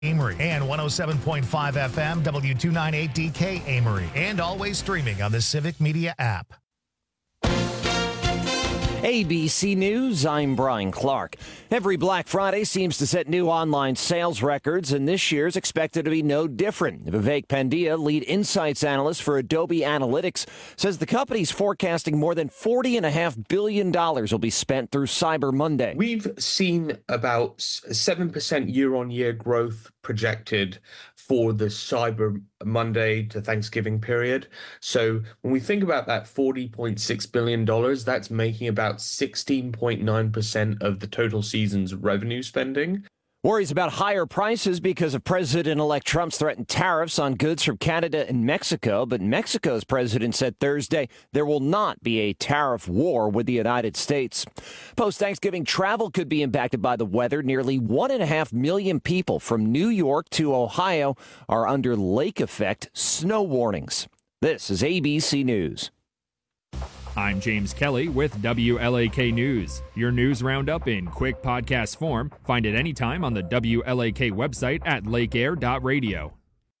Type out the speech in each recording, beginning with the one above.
Amory and 107.5 FM W298DK Amory, and always streaming on the Civic Media app. ABC News, I'm Brian Clark. Every Black Friday seems to set new online sales records, and this year's expected to be no different. Vivek Pandya, lead insights analyst for Adobe Analytics, says the company's forecasting more than $40.5 billion will be spent through Cyber Monday. We've seen about 7% year-on-year growth projected for the Cyber Monday to Thanksgiving period. So when we think about that $40.6 billion, that's making about 16.9% of the total season's revenue spending. Worries about higher prices because of President-elect Trump's threatened tariffs on goods from Canada and Mexico. But Mexico's president said Thursday there will not be a tariff war with the United States. Post-Thanksgiving travel could be impacted by the weather. Nearly 1.5 million people from New York to Ohio are under lake effect snow warnings. This is ABC News. I'm James Kelly with WLAK News. Your news roundup in quick podcast form. Find it anytime on the WLAK website at lakeair.radio.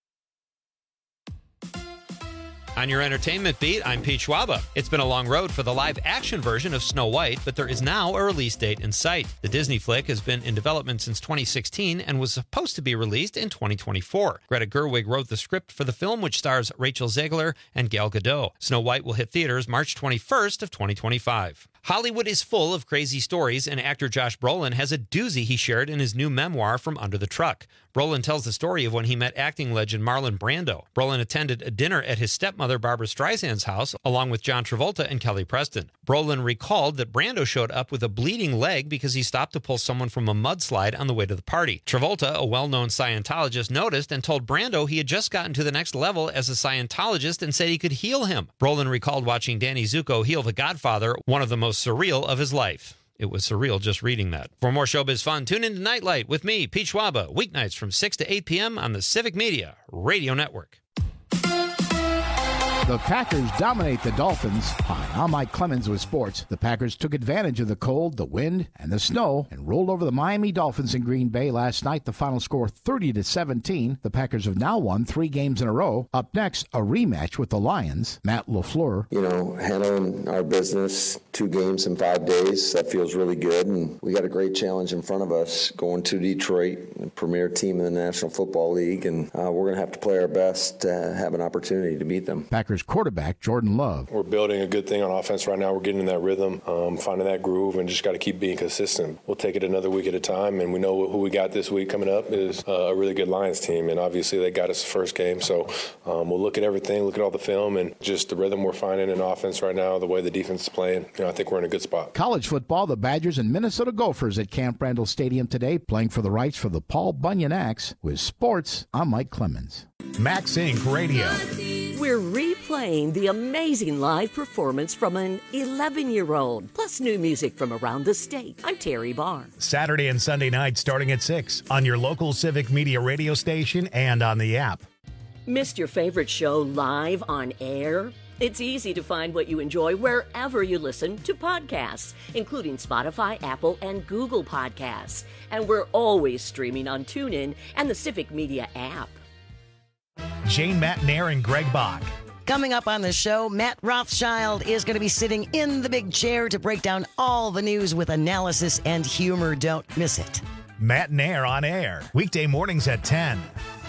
On your entertainment beat, I'm Pete Schwaba. It's been a long road for the live-action version of Snow White, but there is now a release date in sight. The Disney flick has been in development since 2016 and was supposed to be released in 2024. Greta Gerwig wrote the script for the film, which stars Rachel Zegler and Gal Gadot. Snow White will hit theaters March 21st of 2025. Hollywood is full of crazy stories, and actor Josh Brolin has a doozy he shared in his new memoir, From Under the Truck. Brolin tells the story of when he met acting legend Marlon Brando. Brolin attended a dinner at his stepmother Barbra Streisand's house, along with John Travolta and Kelly Preston. Brolin recalled that Brando showed up with a bleeding leg because he stopped to pull someone from a mudslide on the way to the party. Travolta, a well-known Scientologist, noticed and told Brando he had just gotten to the next level as a Scientologist and said he could heal him. Brolin recalled watching Danny Zuko heal The Godfather, one of the most surreal of his life. It was surreal just reading that. For more showbiz fun, tune in to Nightlight with me, Pete Schwaba, weeknights from 6 to 8 p.m. on the Civic Media Radio Network. The Packers dominate the Dolphins. Hi, I'm Mike Clemens with sports. The Packers took advantage of the cold, the wind, and the snow and rolled over the Miami Dolphins in Green Bay last night. The final score 30-17. The Packers have now won 3 games in a row. Up next, a rematch with the Lions. Matt LaFleur. Handling our business 2 games in 5 days, that feels really good. And we got a great challenge in front of us going to Detroit, the premier team in the National Football League. And we're going to have to play our best to have an opportunity to beat them. Packers quarterback Jordan Love. We're building a good thing on offense right now. We're getting in that rhythm, finding that groove, and just got to keep being consistent. We'll take it another week at a time, and we know who we got this week coming up is a really good Lions team, and obviously they got us the first game. So we'll look at everything, look at all the film, and just the rhythm we're finding in offense right now, the way the defense is playing. I think we're in a good spot. College football, the Badgers and Minnesota Gophers at Camp Randall Stadium today, playing for the rights for the Paul Bunyan Axe. With sports, I'm Mike Clemens. Max Inc. Radio. We're replaying the amazing live performance from an 11-year-old, plus new music from around the state. I'm Terry Barr. Saturday and Sunday nights starting at 6 on your local Civic Media radio station and on the app. Missed your favorite show live on air? It's easy to find what you enjoy wherever you listen to podcasts, including Spotify, Apple, and Google Podcasts. And we're always streaming on TuneIn and the Civic Media app. Jane Matnair and Greg Bach. Coming up on the show, Matt Rothschild is going to be sitting in the big chair to break down all the news with analysis and humor. Don't miss it. Matnair on air, weekday mornings at 10.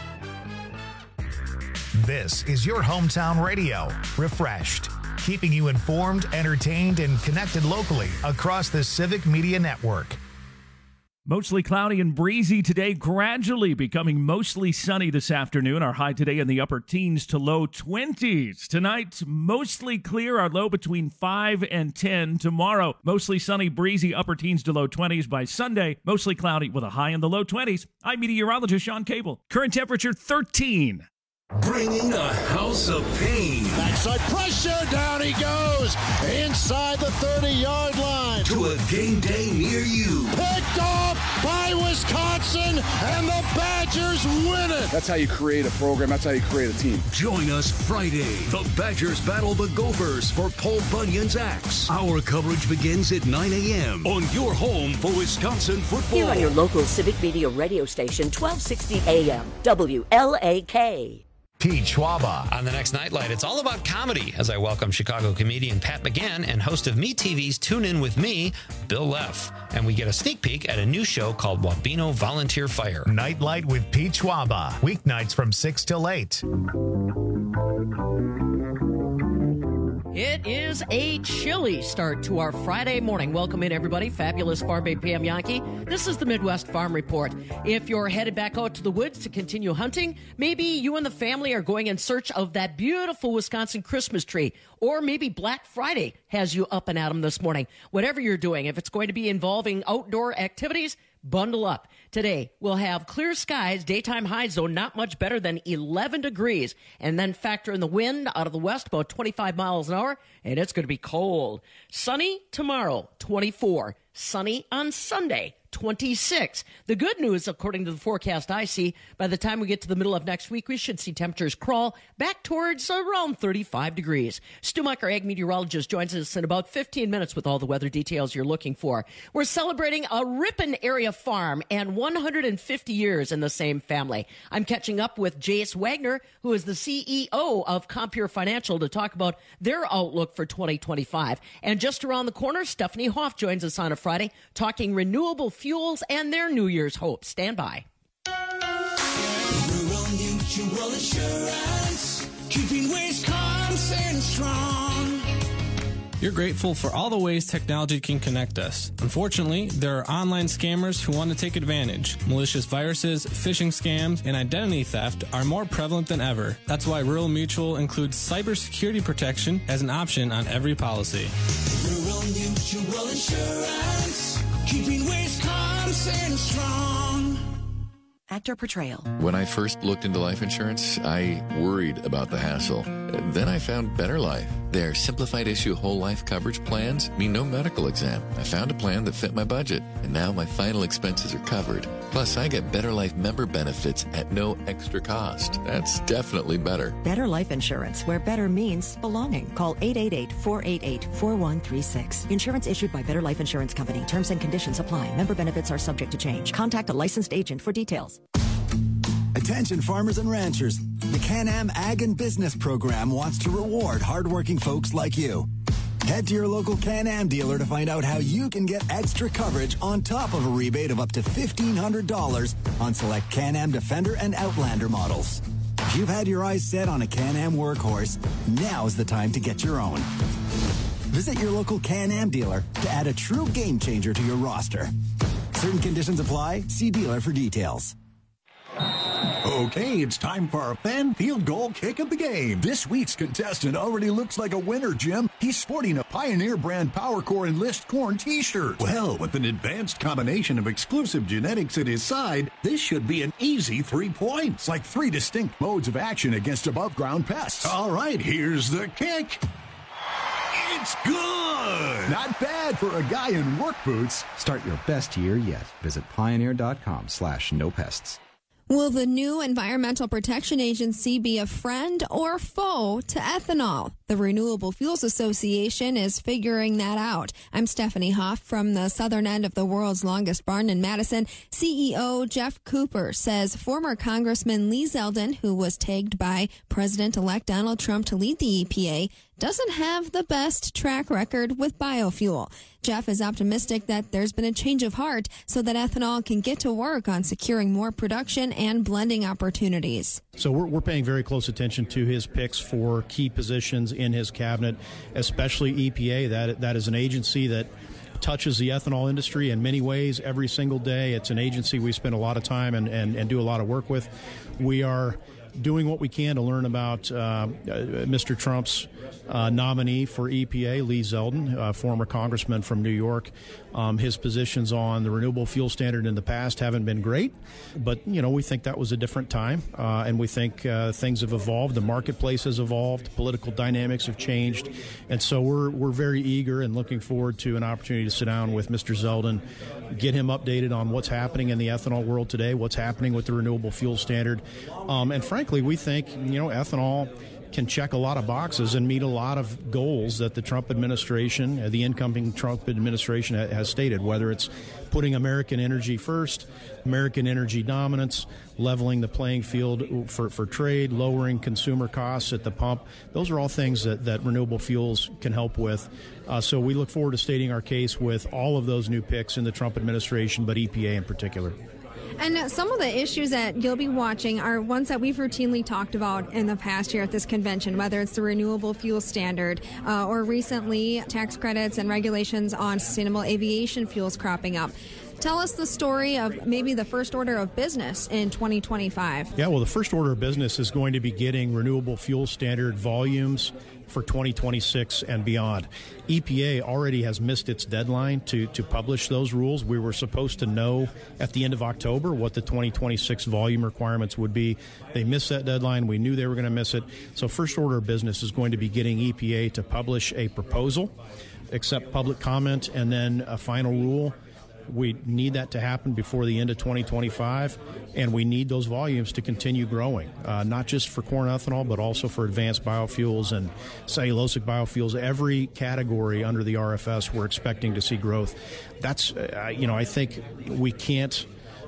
This is your hometown radio, refreshed, keeping you informed, entertained, and connected locally across the Civic Media Network. Mostly cloudy and breezy today, gradually becoming mostly sunny this afternoon. Our high today in the upper teens to low 20s. Tonight, mostly clear, our low between 5 and 10. Tomorrow, mostly sunny, breezy, upper teens to low 20s. By Sunday, mostly cloudy with a high in the low 20s. I'm meteorologist Sean Cable. Current temperature 13. Bringing a house of pain. Backside pressure, down he goes. Inside the 30-yard line. To a game day near you. Picked off by Wisconsin, and the Badgers win it. That's how you create a program. That's how you create a team. Join us Friday. The Badgers battle the Gophers for Paul Bunyan's Axe. Our coverage begins at 9 a.m. on your home for Wisconsin football. Here on your local Civic Media radio station, 1260 AM, WLAK. Pete Schwaba. On the next Nightlight, it's all about comedy as I welcome Chicago comedian Pat McGann and host of MeTV's Tune In With Me, Bill Leff. And we get a sneak peek at a new show called Wabeno Volunteer Fire. Nightlight with Pete Schwaba. Weeknights from 6 till 8. It is a chilly start to our Friday morning. Welcome in, everybody. Fabulous Farm Bay PM Yankee. This is the Midwest Farm Report. If you're headed back out to the woods to continue hunting, maybe you and the family are going in search of that beautiful Wisconsin Christmas tree, or maybe Black Friday has you up and at 'em this morning. Whatever you're doing, if it's going to be involving outdoor activities, bundle up. Today, we'll have clear skies, daytime highs, though not much better than 11 degrees. And then factor in the wind out of the west, about 25 miles an hour, and it's going to be cold. Sunny tomorrow, 24. Sunny on Sunday, 26. The good news, according to the forecast I see, by the time we get to the middle of next week, we should see temperatures crawl back towards around 35 degrees. Stu Mucker, ag meteorologist, joins us in about 15 minutes with all the weather details you're looking for. We're celebrating a Ripon area farm and 150 years in the same family. I'm catching up with Jace Wagner, who is the CEO of Compure Financial, to talk about their outlook for 2025. And just around the corner, Stephanie Hoff joins us on a Friday, talking renewable fuels and their New Year's hopes. Stand by. Rural Mutual Insurance, keeping Wisconsin strong. You're grateful for all the ways technology can connect us. Unfortunately, there are online scammers who want to take advantage. Malicious viruses, phishing scams, and identity theft are more prevalent than ever. That's why Rural Mutual includes cybersecurity protection as an option on every policy. Rural Mutual Insurance, keeping Wisconsin strong. Actor portrayal. When I first looked into life insurance, I worried about the hassle. Then I found Better Life. Their simplified issue whole life coverage plans mean no medical exam. I found a plan that fit my budget, and now my final expenses are covered. Plus, I get Better Life member benefits at no extra cost. That's definitely better. Better Life Insurance, where better means belonging. Call 888-488-4136. Insurance issued by Better Life Insurance Company. Terms and conditions apply. Member benefits are subject to change. Contact a licensed agent for details. Attention farmers and ranchers. The Can-Am Ag and Business Program wants to reward hardworking folks like you. Head to your local Can-Am dealer to find out how you can get extra coverage on top of a rebate of up to $1,500 on select Can-Am Defender and Outlander models. If you've had your eyes set on a Can-Am workhorse, now's the time to get your own. Visit your local Can-Am dealer to add a true game changer to your roster. Certain conditions apply. See dealer for details. Okay, it's time for our fan field goal kick of the game. This week's contestant already looks like a winner, Jim. He's sporting a Pioneer brand PowerCore Enlist Corn t-shirt. Well, with an advanced combination of exclusive genetics at his side, this should be an easy 3 points, like 3 distinct modes of action against above ground pests. All right, here's the kick. It's good! Not bad for a guy in work boots. Start your best year yet. Visit pioneer.com/nopests. Will the new Environmental Protection Agency be a friend or foe to ethanol? The Renewable Fuels Association is figuring that out. I'm Stephanie Hoff from the southern end of the world's longest barn in Madison. CEO Jeff Cooper says former Congressman Lee Zeldin, who was tagged by President-elect Donald Trump to lead the EPA, doesn't have the best track record with biofuel. Jeff is optimistic that there's been a change of heart so that ethanol can get to work on securing more production and blending opportunities. So we're paying very close attention to his picks for key positions in his cabinet, especially EPA. That is an agency that touches the ethanol industry in many ways every single day. It's an agency we spend a lot of time and do a lot of work with. We are doing what we can to learn about Mr. Trump's nominee for EPA, Lee Zeldin, former congressman from New York. His positions on the renewable fuel standard in the past haven't been great, but, we think that was a different time, and we think things have evolved. The marketplace has evolved. Political dynamics have changed, and so we're very eager and looking forward to an opportunity to sit down with Mr. Zeldin get him updated on what's happening in the ethanol world today, what's happening with the renewable fuel standard. And frankly, we think, ethanol can check a lot of boxes and meet a lot of goals that the Trump administration, the incoming Trump administration has stated, whether it's putting American energy first, American energy dominance, leveling the playing field for trade, lowering consumer costs at the pump. Those are all things that renewable fuels can help with. So we look forward to stating our case with all of those new picks in the Trump administration, but EPA in particular. And some of the issues that you'll be watching are ones that we've routinely talked about in the past year at this convention, whether it's the renewable fuel standard or recently tax credits and regulations on sustainable aviation fuels cropping up. Tell us the story of maybe the first order of business in 2025. Yeah, well, the first order of business is going to be getting renewable fuel standard volumes for 2026 and beyond. EPA already has missed its deadline to publish those rules. We were supposed to know at the end of October what the 2026 volume requirements would be. They missed that deadline. We knew they were going to miss it. So first order of business is going to be getting EPA to publish a proposal, accept public comment, and then a final rule. We need that to happen before the end of 2025, and we need those volumes to continue growing, not just for corn ethanol, but also for advanced biofuels and cellulosic biofuels. Every category under the RFS, we're expecting to see growth. That's, I think we can't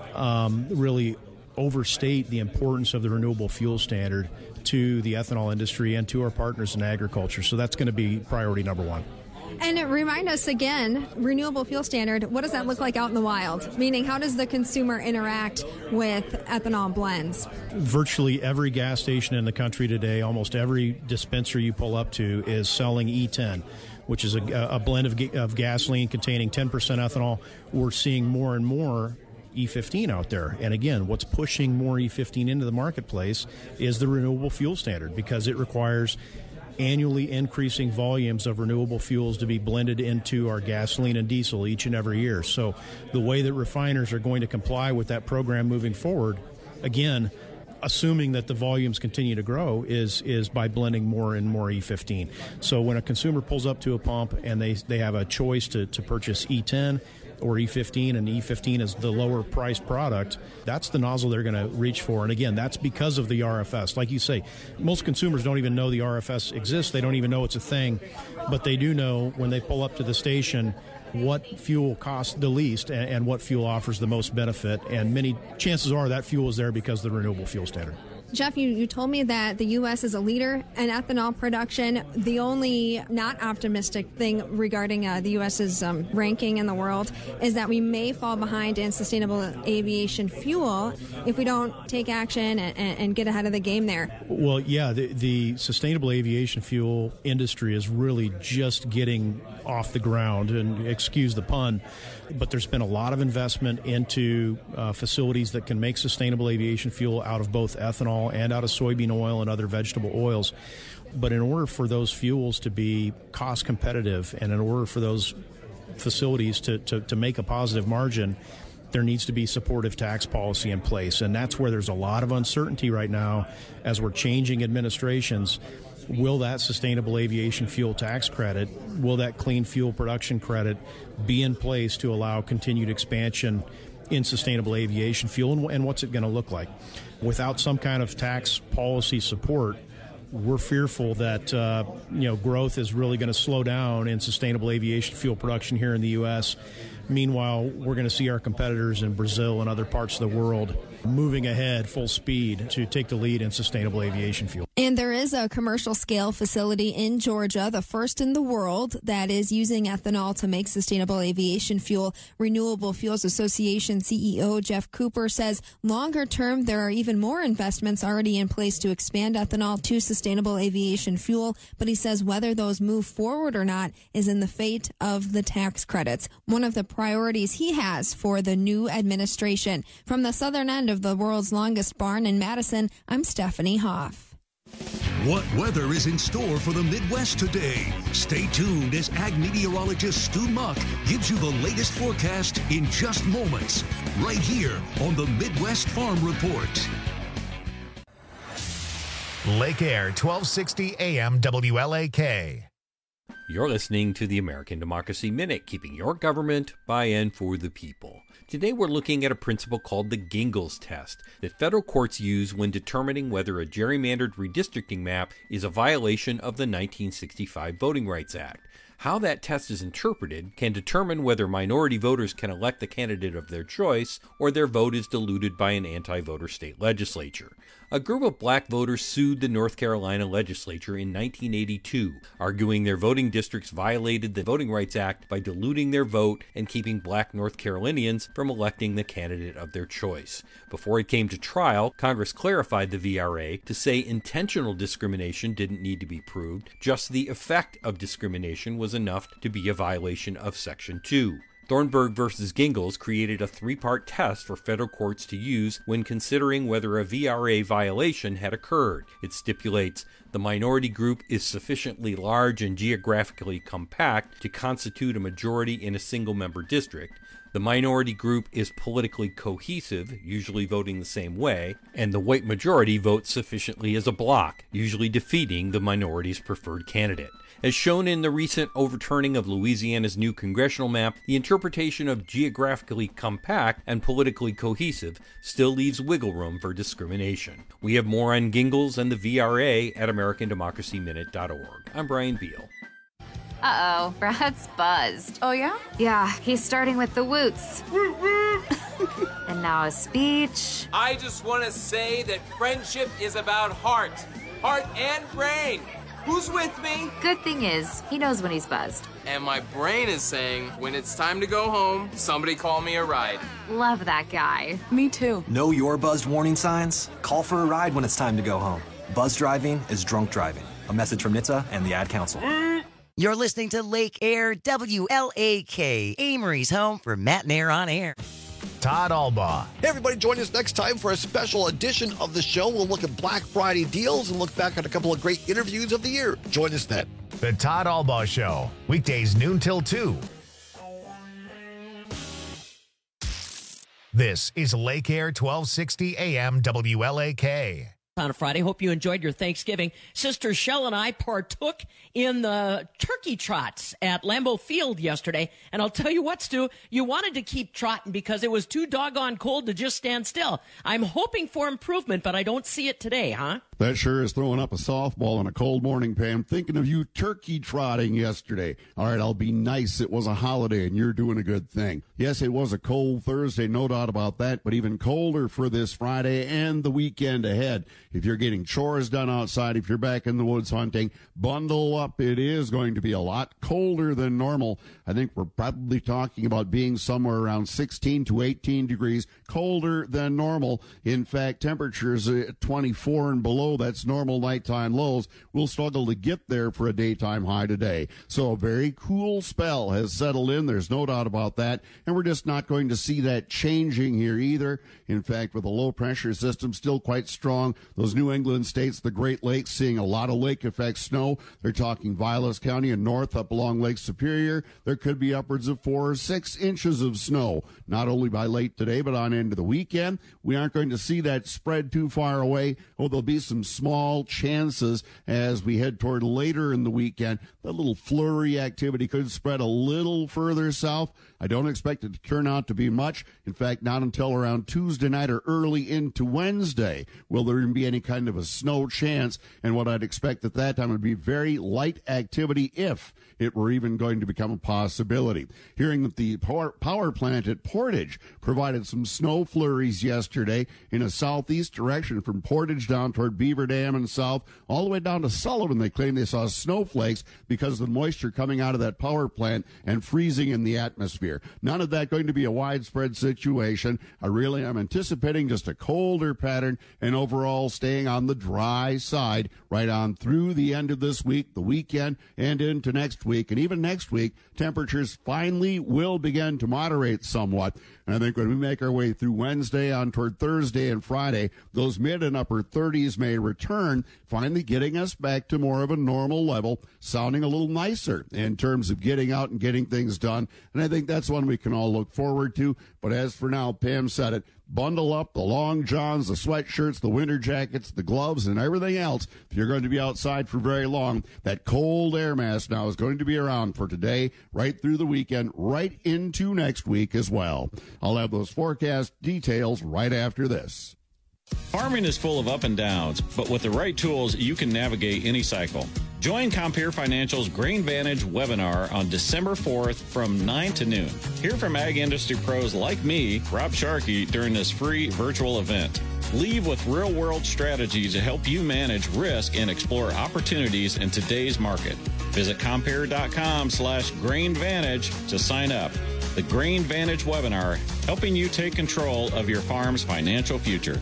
really overstate the importance of the renewable fuel standard to the ethanol industry and to our partners in agriculture. So that's going to be priority number one. And remind us again, renewable fuel standard, what does that look like out in the wild? Meaning, how does the consumer interact with ethanol blends? Virtually every gas station in the country today, almost every dispenser you pull up to is selling E10, which is a blend of gasoline containing 10% ethanol. We're seeing more and more E15 out there. And again, what's pushing more E15 into the marketplace is the renewable fuel standard, because it requires annually increasing volumes of renewable fuels to be blended into our gasoline and diesel each and every year. So the way that refiners are going to comply with that program moving forward, again, assuming that the volumes continue to grow, is by blending more and more E15. So when a consumer pulls up to a pump and they have a choice to purchase E10 or E15, and E15 is the lower priced product, that's the nozzle they're going to reach for. And again, that's because of the RFS. Like you say, most consumers don't even know the RFS exists. They don't even know it's a thing, but they do know when they pull up to the station what fuel costs the least and what fuel offers the most benefit. And many chances are that fuel is there because of the renewable fuel standard. Jeff, you told me that the U.S. is a leader in ethanol production. The only not optimistic thing regarding the U.S.'s ranking in the world is that we may fall behind in sustainable aviation fuel if we don't take action and get ahead of the game there. Well, yeah, the sustainable aviation fuel industry is really just getting off the ground, and excuse the pun, but there's been a lot of investment into facilities that can make sustainable aviation fuel out of both ethanol and out of soybean oil and other vegetable oils. But in order for those fuels to be cost competitive and in order for those facilities to make a positive margin, there needs to be supportive tax policy in place. And that's where there's a lot of uncertainty right now as we're changing administrations. Will that sustainable aviation fuel tax credit, will that clean fuel production credit be in place to allow continued expansion in sustainable aviation fuel, and what's it going to look like? Without some kind of tax policy support, we're fearful that growth is really going to slow down in sustainable aviation fuel production here in the U.S. Meanwhile, we're going to see our competitors in Brazil and other parts of the world moving ahead full speed to take the lead in sustainable aviation fuel. And there is a commercial scale facility in Georgia, the first in the world, that is using ethanol to make sustainable aviation fuel. Renewable Fuels Association CEO Jeff Cooper says longer term, there are even more investments already in place to expand ethanol to sustainable aviation fuel. But he says whether those move forward or not is in the fate of the tax credits, one of the priorities he has for the new administration. From the southern end of the world's longest barn in Madison, I'm Stephanie Hoff. What weather is in store for the Midwest today? Stay tuned as ag meteorologist Stu Muck gives you the latest forecast in just moments, right here on the Midwest Farm Report. Lake Air, 1260 AM WLAK. You're listening to the American Democracy Minute, keeping your government by and for the people. Today we're looking at a principle called the Gingles test that federal courts use when determining whether a gerrymandered redistricting map is a violation of the 1965 Voting Rights Act. How that test is interpreted can determine whether minority voters can elect the candidate of their choice or their vote is diluted by an anti-voter state legislature. A group of black voters sued the North Carolina legislature in 1982, arguing their voting districts violated the Voting Rights Act by diluting their vote and keeping black North Carolinians from electing the candidate of their choice. Before it came to trial, Congress clarified the VRA to say intentional discrimination didn't need to be proved, just the effect of discrimination was enough to be a violation of Section 2. Thornburg v. Gingles created a three-part test for federal courts to use when considering whether a VRA violation had occurred. It stipulates the minority group is sufficiently large and geographically compact to constitute a majority in a single-member district. The minority group is politically cohesive, usually voting the same way, and the white majority votes sufficiently as a bloc, usually defeating the minority's preferred candidate. As shown in the recent overturning of Louisiana's new congressional map, the interpretation of geographically compact and politically cohesive still leaves wiggle room for discrimination. We have more on Gingles and the VRA at AmericanDemocracyMinute.org. I'm Brian Beal. Uh-oh, Brad's buzzed. Oh, yeah? Yeah, he's starting with the woots. And now a speech. I just want to say that friendship is about heart and brain. Who's with me? Good thing is, he knows when he's buzzed. And my brain is saying, when it's time to go home, somebody call me a ride. Love that guy. Me too. Know your buzzed warning signs? Call for a ride when it's time to go home. Buzz driving is drunk driving. A message from NHTSA and the Ad Council. You're listening to Lake Air WLAK, Amory's home for Matt and Air on Air. Todd Albaugh. Hey, everybody, join us next time for a special edition of the show. We'll look at Black Friday deals and look back at a couple of great interviews of the year. Join us then. The Todd Albaugh Show, weekdays noon till 2. This is Lake Air 1260 AM WLAK. On a Friday. Hope you enjoyed your Thanksgiving. Sister Shell and I partook in the turkey trots at Lambeau Field yesterday. And I'll tell you what, Stu, you wanted to keep trotting because it was too doggone cold to just stand still. I'm hoping for improvement, but I don't see it today, huh? That sure is throwing up a softball on a cold morning, Pam. Thinking of you turkey trotting yesterday. All right, I'll be nice. It was a holiday, and you're doing a good thing. Yes, it was a cold Thursday, no doubt about that, but even colder for this Friday and the weekend ahead. If you're getting chores done outside, if you're back in the woods hunting, bundle up. It is going to be a lot colder than normal. I think we're probably talking about being somewhere around 16 to 18 degrees colder than normal. In fact, temperatures at 24 and below, that's normal nighttime lows. We'll struggle to get there for a daytime high today. So a very cool spell has settled in. There's no doubt about that. And we're just not going to see that changing here either. In fact, with a low pressure system still quite strong, those New England states, the Great Lakes, seeing a lot of lake effect snow. They're talking Vilas County and north up along Lake Superior. There could be upwards of 4 or 6 inches of snow, not only by late today, but on into the weekend. We aren't going to see that spread too far away. Oh, there'll be some small chances as we head toward later in the weekend. That little flurry activity could spread a little further south. I don't expect it to turn out to be much. In fact, not until around Tuesday night or early into Wednesday will there even be any kind of a snow chance. And what I'd expect at that time would be very light activity if it were even going to become a possibility. Hearing that the power plant at Portage provided some snow flurries yesterday in a southeast direction from Portage down toward Beaver Dam and south, all the way down to Sullivan. They claim they saw snowflakes because of the moisture coming out of that power plant and freezing in the atmosphere. None of that going to be a widespread situation. I'm anticipating just a colder pattern and overall staying on the dry side right on through the end of this week, the weekend, and into next week. And even next week, temperatures finally will begin to moderate somewhat. And I think when we make our way through Wednesday on toward Thursday and Friday, those mid and upper 30s may may return, finally getting us back to more of a normal level, sounding a little nicer in terms of getting out and getting things done. And I think that's one we can all look forward to. But as for now, Pam said it, bundle up the long johns, the sweatshirts, the winter jackets, the gloves, and everything else. If you're going to be outside for very long, that cold air mask now is going to be around for today, right through the weekend, right into next week as well. I'll have those forecast details right after this. Farming is full of up and downs, but with the right tools, you can navigate any cycle. Join Compeer Financial's Grain Vantage webinar on December 4th from 9 to noon. Hear from ag industry pros like me, Rob Sharkey, during this free virtual event. Leave with real-world strategies to help you manage risk and explore opportunities in today's market. Visit Compeer.com/GrainVantage to sign up. The Grain Vantage webinar, helping you take control of your farm's financial future.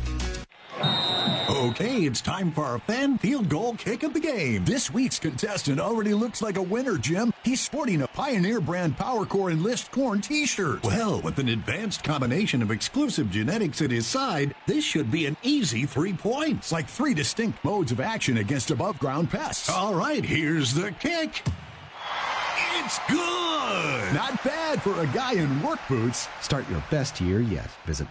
Okay, it's time for our fan field goal kick of the game. This week's contestant already looks like a winner, Jim. He's sporting a Pioneer brand PowerCore Enlist Corn t-shirt. Well, with an advanced combination of exclusive genetics at his side, this should be an easy 3 points, like 3 distinct modes of action against above-ground pests. All right, here's the kick. It's good! Not bad for a guy in work boots. Start your best year yet. Visit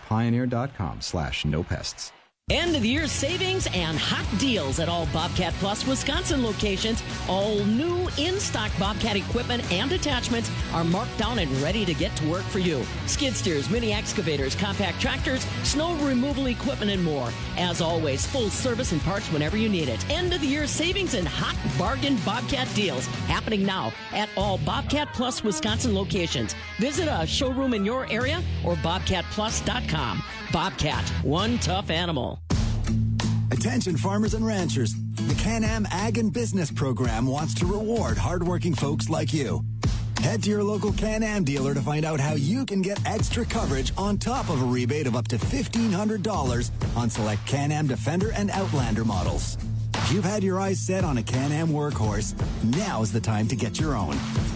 pioneer.com/nopests. End of the year savings and hot deals at all Bobcat Plus Wisconsin locations. All new in-stock Bobcat equipment and attachments are marked down and ready to get to work for you. Skid steers, mini excavators, compact tractors, snow removal equipment, and more. As always, full service and parts whenever you need it. End of the year savings and hot bargain Bobcat deals happening now at all Bobcat Plus Wisconsin locations. Visit a showroom in your area or bobcatplus.com. Bobcat, one tough animal. Attention farmers and ranchers. The Can-Am Ag and Business Program wants to reward hardworking folks like you. Head to your local Can-Am dealer to find out how you can get extra coverage on top of a rebate of up to $1,500 on select Can-Am Defender and Outlander models. If you've had your eyes set on a Can-Am workhorse, now's the time to get your own.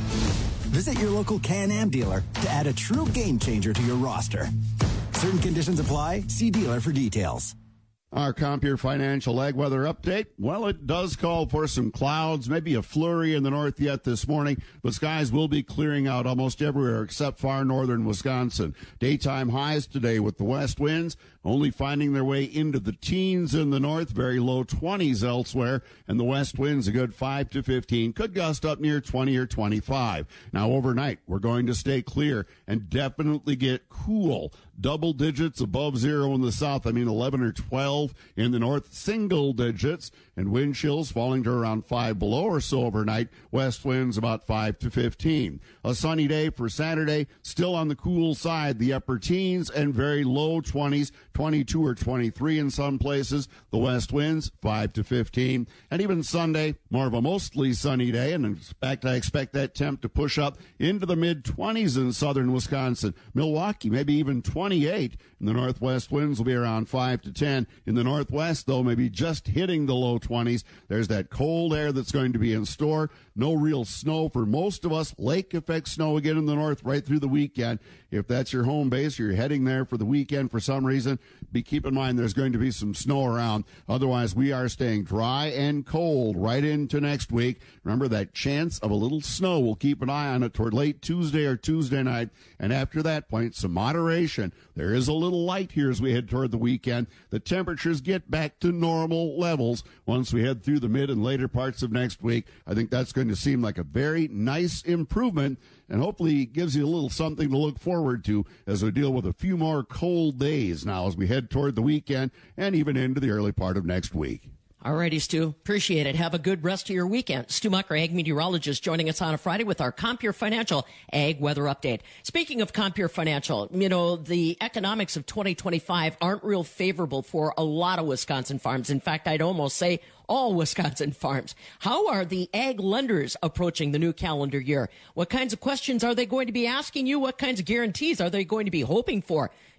Visit your local Can-Am dealer to add a true game changer to your roster. Certain conditions apply. See dealer for details. Our Compeer Financial Ag Weather Update. Well, it does call for some clouds, maybe a flurry in the north yet this morning, but skies will be clearing out almost everywhere except far northern Wisconsin. Daytime highs today with the west winds only finding their way into the teens in the north, very low 20s elsewhere, and the west winds a good 5 to 15, could gust up near 20 or 25. Now, overnight, we're going to stay clear and definitely get cool. Double digits above zero in the south. 11 or 12 in the north, single digits, and wind chills falling to around 5 below or so overnight. West winds about 5 to 15. A sunny day for Saturday, still on the cool side, the upper teens and very low 20s, 22 or 23 in some places. The west winds 5 to 15. And even Sunday, more of a mostly sunny day, and in fact, I expect that temp to push up into the mid-20s in southern Wisconsin. Milwaukee, maybe even 28. In the northwest, winds will be around 5 to 10. In the northwest, though, maybe just hitting the low 20s. There's that cold air that's going to be in store. No real snow for most of us. Lake effect snow again in the north right through the weekend. If that's your home base, or you're heading there for the weekend for some reason, keep in mind there's going to be some snow around. Otherwise, we are staying dry and cold right into next week. Remember that chance of a little snow. We'll keep an eye on it toward late Tuesday or Tuesday night. And after that point, some moderation. There is a little light here as we head toward the weekend. The temperatures get back to normal levels once we head through the mid and later parts of next week. I think that's going to seem like a very nice improvement, and hopefully gives you a little something to look forward to as we deal with a few more cold days now as we head toward the weekend and even into the early part of next week. All righty, Stu. Appreciate it. Have a good rest of your weekend. Stu Mucker, ag meteorologist, joining us on a Friday with our Compeer Financial Ag Weather Update. Speaking of Compeer Financial, the economics of 2025 aren't real favorable for a lot of Wisconsin farms. In fact, I'd almost say all Wisconsin farms. How are the ag lenders approaching the new calendar year? What kinds of questions are they going to be asking you? What kinds of guarantees are they going to be hoping for?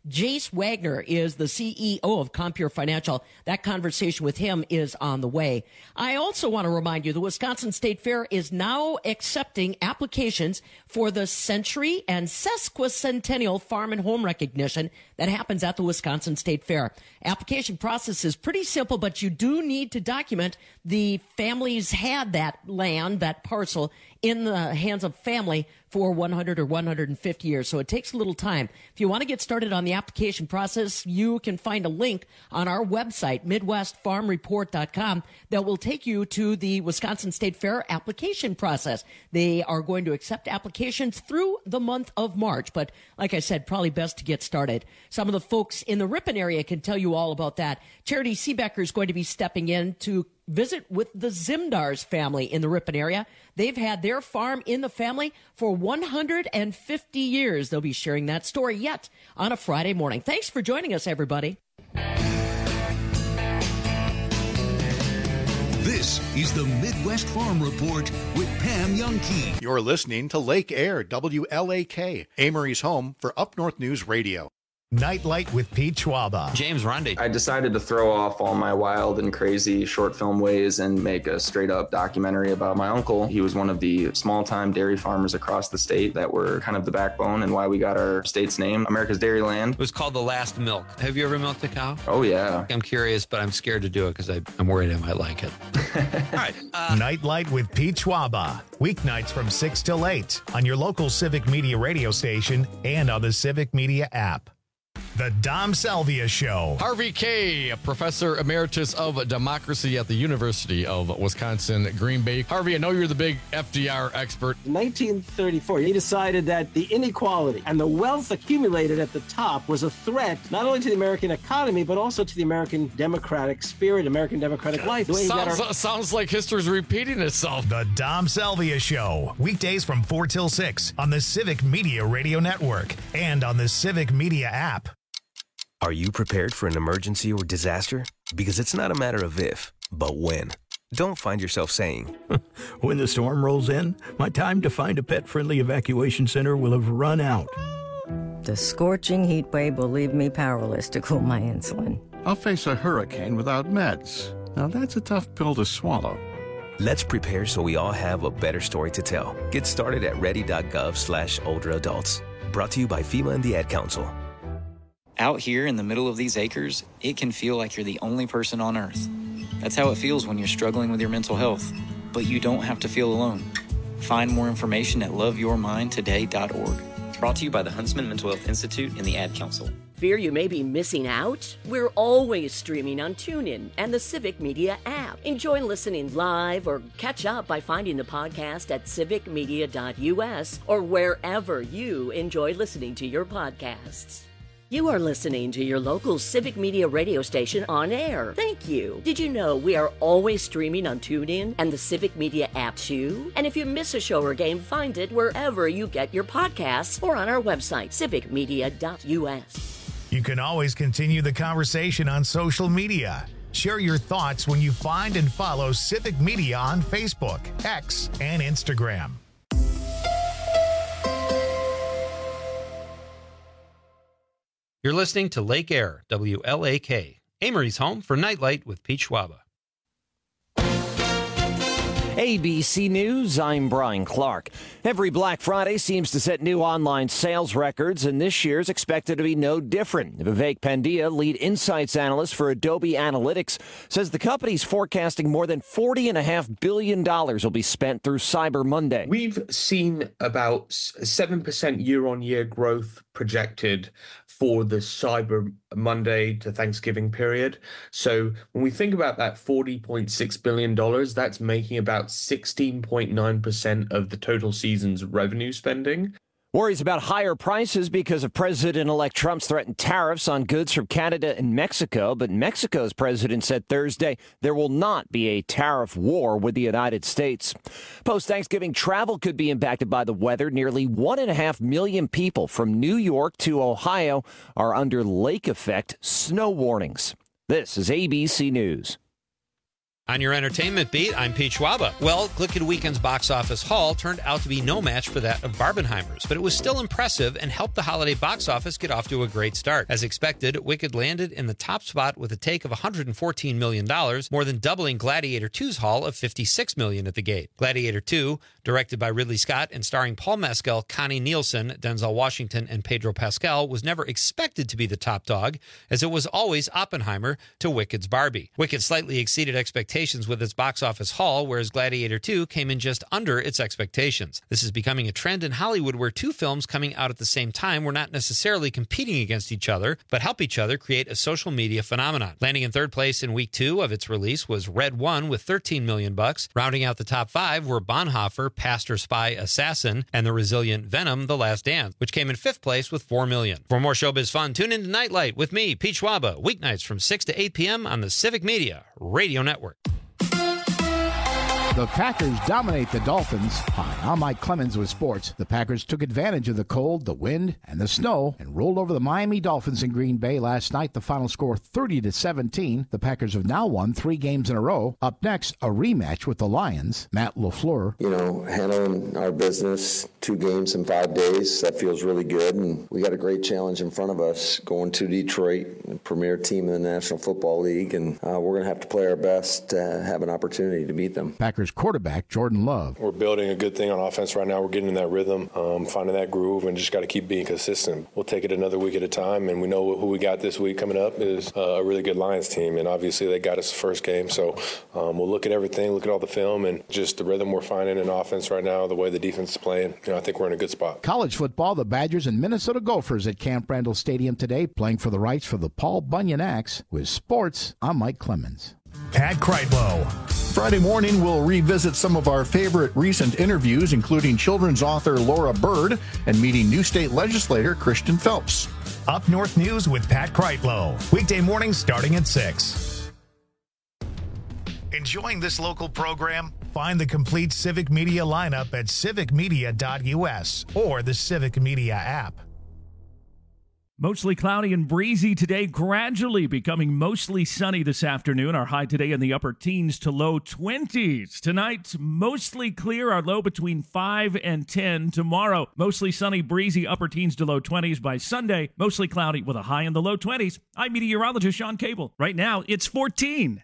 Jace Wagner is the CEO of Compeer Financial. That conversation with him is on the way. I also want to remind you the Wisconsin State Fair is now accepting applications for the Century and Sesquicentennial Farm and Home Recognition that happens at the Wisconsin State Fair. Application process is pretty simple, but you do need to document the families had that land, that parcel, in the hands of family for 100 or 150 years. So it takes a little time. If you want to get started on the application process, you can find a link on our website, MidwestFarmReport.com, that will take you to the Wisconsin State Fair application process. They are going to accept applications through the month of March. But like I said, probably best to get started. Some of the folks in the Ripon area can tell you all about that. Charity Seebecker is going to be stepping in to visit with the Zimdars family in the Ripon area. They've had their farm in the family for 150 years. They'll be sharing that story yet on a Friday morning. Thanks for joining us, everybody. This is the Midwest Farm Report with Pam Youngkey. You're listening to Lake Air, WLAK, Amory's home for Up North News Radio. Nightlight with Pete Schwaba. James Rundy. I decided to throw off all my wild and crazy short film ways and make a straight up documentary about my uncle. He was one of the small time dairy farmers across the state that were kind of the backbone and why we got our state's name, America's Dairy Land. It was called The Last Milk. Have you ever milked a cow? Oh, yeah. I'm curious, but I'm scared to do it because I'm worried I might like it. All right. Nightlight with Pete Schwaba. Weeknights from 6 till 8 on your local Civic Media radio station and on the Civic Media app. The Dom Salvia Show. Harvey Kaye, Professor Emeritus of Democracy at the University of Wisconsin, Green Bay. Harvey, I know you're the big FDR expert. In 1934, he decided that the inequality and the wealth accumulated at the top was a threat not only to the American economy, but also to the American democratic spirit, American democratic life. Sounds like history's repeating itself. The Dom Salvia Show. Weekdays from 4 till 6 on the Civic Media Radio Network and on the Civic Media app. Are you prepared for an emergency or disaster? Because it's not a matter of if, but when. Don't find yourself saying, when the storm rolls in, my time to find a pet-friendly evacuation center will have run out. The scorching heat wave will leave me powerless to cool my insulin. I'll face a hurricane without meds. Now that's a tough pill to swallow. Let's prepare so we all have a better story to tell. Get started at ready.gov/older adults. Brought to you by FEMA and the Ad Council. Out here in the middle of these acres, it can feel like you're the only person on Earth. That's how it feels when you're struggling with your mental health. But you don't have to feel alone. Find more information at loveyourmindtoday.org. Brought to you by the Huntsman Mental Health Institute and the Ad Council. Fear you may be missing out? We're always streaming on TuneIn and the Civic Media app. Enjoy listening live or catch up by finding the podcast at civicmedia.us or wherever you enjoy listening to your podcasts. You are listening to your local Civic Media radio station on air. Thank you. Did you know we are always streaming on TuneIn and the Civic Media app too? And if you miss a show or game, find it wherever you get your podcasts or on our website, civicmedia.us. You can always continue the conversation on social media. Share your thoughts when you find and follow Civic Media on Facebook, X, and Instagram. You're listening to Lake Air, WLAK, Amory's home for Nightlight with Pete Schwaba. ABC News, I'm Brian Clark. Every Black Friday seems to set new online sales records, and this year's expected to be no different. Vivek Pandya, lead insights analyst for Adobe Analytics, says the company's forecasting more than $40.5 billion will be spent through Cyber Monday. We've seen about 7% year-on-year growth projected for the Cyber Monday to Thanksgiving period. So when we think about that $40.6 billion, that's making about 16.9% of the total season's revenue spending. Worries about higher prices because of President-elect Trump's threatened tariffs on goods from Canada and Mexico. But Mexico's president said Thursday there will not be a tariff war with the United States. Post-Thanksgiving travel could be impacted by the weather. Nearly 1.5 million people from New York to Ohio are under lake effect snow warnings. This is ABC News. On your entertainment beat, I'm Pete Schwaba. Well, Glicked Weekend's box office haul turned out to be no match for that of Barbenheimer's, but it was still impressive and helped the holiday box office get off to a great start. As expected, Wicked landed in the top spot with a take of $114 million, more than doubling Gladiator 2's haul of $56 million at the gate. Gladiator 2, directed by Ridley Scott and starring Paul Mescal, Connie Nielsen, Denzel Washington, and Pedro Pascal, was never expected to be the top dog, as it was always Oppenheimer to Wicked's Barbie. Wicked slightly exceeded expectations with its box office haul, whereas Gladiator 2 came in just under its expectations. This is becoming a trend in Hollywood where two films coming out at the same time were not necessarily competing against each other, but help each other create a social media phenomenon. Landing in third place in week 2 of its release was Red One with $13 million. Rounding out the top 5 were Bonhoeffer, Pastor, Spy, Assassin, and the resilient Venom, The Last Dance, which came in 5th place with $4 million. For more showbiz fun, tune in to Nightlight with me, Pete Schwaba, weeknights from 6 to 8 p.m. on the Civic Media Radio Network. The Packers dominate the Dolphins. Hi, I'm Mike Clemens with sports. The Packers took advantage of the cold, the wind, and the snow and rolled over the Miami Dolphins in Green Bay last night. The final score 30-17. The Packers have now won 3 games in a row. Up next, a rematch with the Lions. Matt LaFleur. Handling our business 2 games in 5 days, that feels really good. And we got a great challenge in front of us going to Detroit, the premier team in the National Football League. And we're going to have to play our best to have an opportunity to beat them. Packers quarterback Jordan Love. We're building a good thing on offense right now. We're getting in that rhythm, finding that groove, and just got to keep being consistent. We'll take it another week at a time, and we know who we got this week coming up is a really good Lions team, and obviously they got us the first game. So we'll look at everything, look at all the film, and just the rhythm we're finding in offense right now, the way the defense is playing. I think we're in a good spot. College football, the Badgers and Minnesota Gophers at Camp Randall Stadium today, playing for the rights for the Paul Bunyan Axe. With sports, I'm Mike Clemens. Pat Kreitlow. Friday morning, we'll revisit some of our favorite recent interviews, including children's author Laura Bird and meeting new state legislator Christian Phelps. Up North News with Pat Kreitlow. Weekday mornings starting at 6. Enjoying this local program? Find the complete Civic Media lineup at civicmedia.us or the Civic Media app. Mostly cloudy and breezy today, gradually becoming mostly sunny this afternoon. Our high today in the upper teens to low 20s. Tonight, mostly clear, our low between 5 and 10. Tomorrow, mostly sunny, breezy, upper teens to low 20s. By Sunday, mostly cloudy with a high in the low 20s. I'm meteorologist Sean Cable. Right now, it's 14.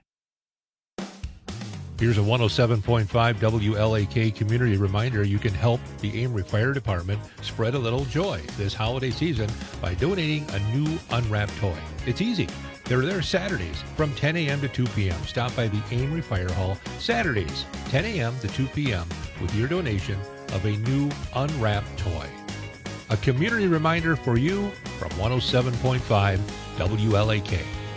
Here's a 107.5 WLAK community reminder. You can help the Amory Fire Department spread a little joy this holiday season by donating a new unwrapped toy. It's easy. They're there Saturdays from 10 a.m. to 2 p.m. Stop by the Amory Fire Hall Saturdays, 10 a.m. to 2 p.m. with your donation of a new unwrapped toy. A community reminder for you from 107.5 WLAK.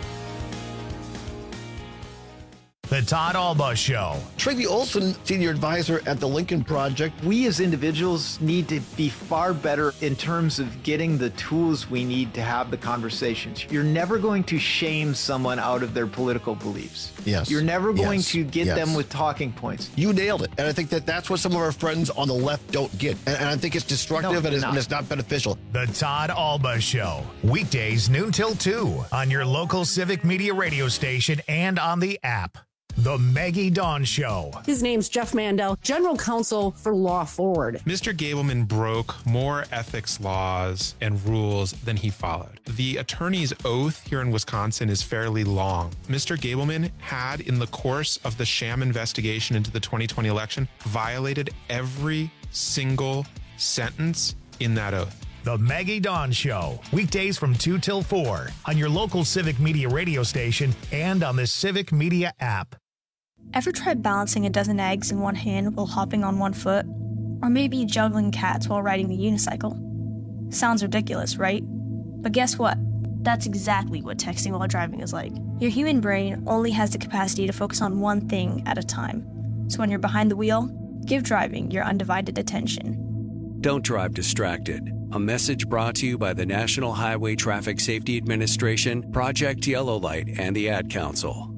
The Todd Alba Show. Tracy Olson, senior advisor at the Lincoln Project. We as individuals need to be far better in terms of getting the tools we need to have the conversations. You're never going to shame someone out of their political beliefs. Yes. You're never going to get them with talking points. You nailed it. And I think that's what some of our friends on the left don't get. And I think it's destructive and it's not beneficial. The Todd Alba Show. Weekdays noon till 2 on your local Civic Media radio station and on the app. The Maggie Dawn Show. His name's Jeff Mandel, General Counsel for Law Forward. Mr. Gableman broke more ethics laws and rules than he followed. The attorney's oath here in Wisconsin is fairly long. Mr. Gableman had, in the course of the sham investigation into the 2020 election, violated every single sentence in that oath. The Maggie Dawn Show. Weekdays from 2 till 4 on your local Civic Media radio station and on the Civic Media app. Ever tried balancing a dozen eggs in one hand while hopping on one foot? Or maybe juggling cats while riding the unicycle? Sounds ridiculous, right? But guess what? That's exactly what texting while driving is like. Your human brain only has the capacity to focus on one thing at a time. So when you're behind the wheel, give driving your undivided attention. Don't drive distracted. A message brought to you by the National Highway Traffic Safety Administration, Project Yellow Light, and the Ad Council.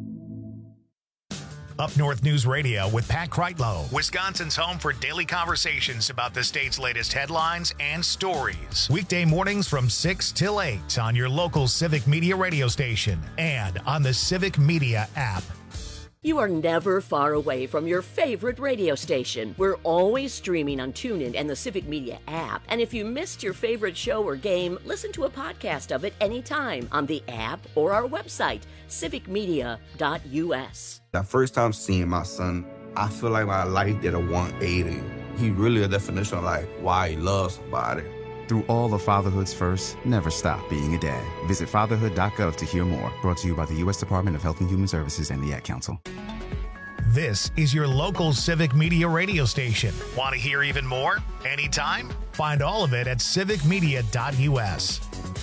Up North News Radio with Pat Kreitlow, Wisconsin's home for daily conversations about the state's latest headlines and stories. Weekday mornings from 6 till 8 on your local Civic Media radio station and on the Civic Media app. You are never far away from your favorite radio station. We're always streaming on TuneIn and the Civic Media app. And if you missed your favorite show or game, listen to a podcast of it anytime on the app or our website, civicmedia.us. That first time seeing my son, I feel like my life did a 180. He really a definition of like why he loves somebody. Through all of fatherhood's first, never stop being a dad. Visit fatherhood.gov to hear more. Brought to you by the U.S. Department of Health and Human Services and the Ad Council. This is your local Civic Media radio station. Want to hear even more? Anytime? Find all of it at civicmedia.us.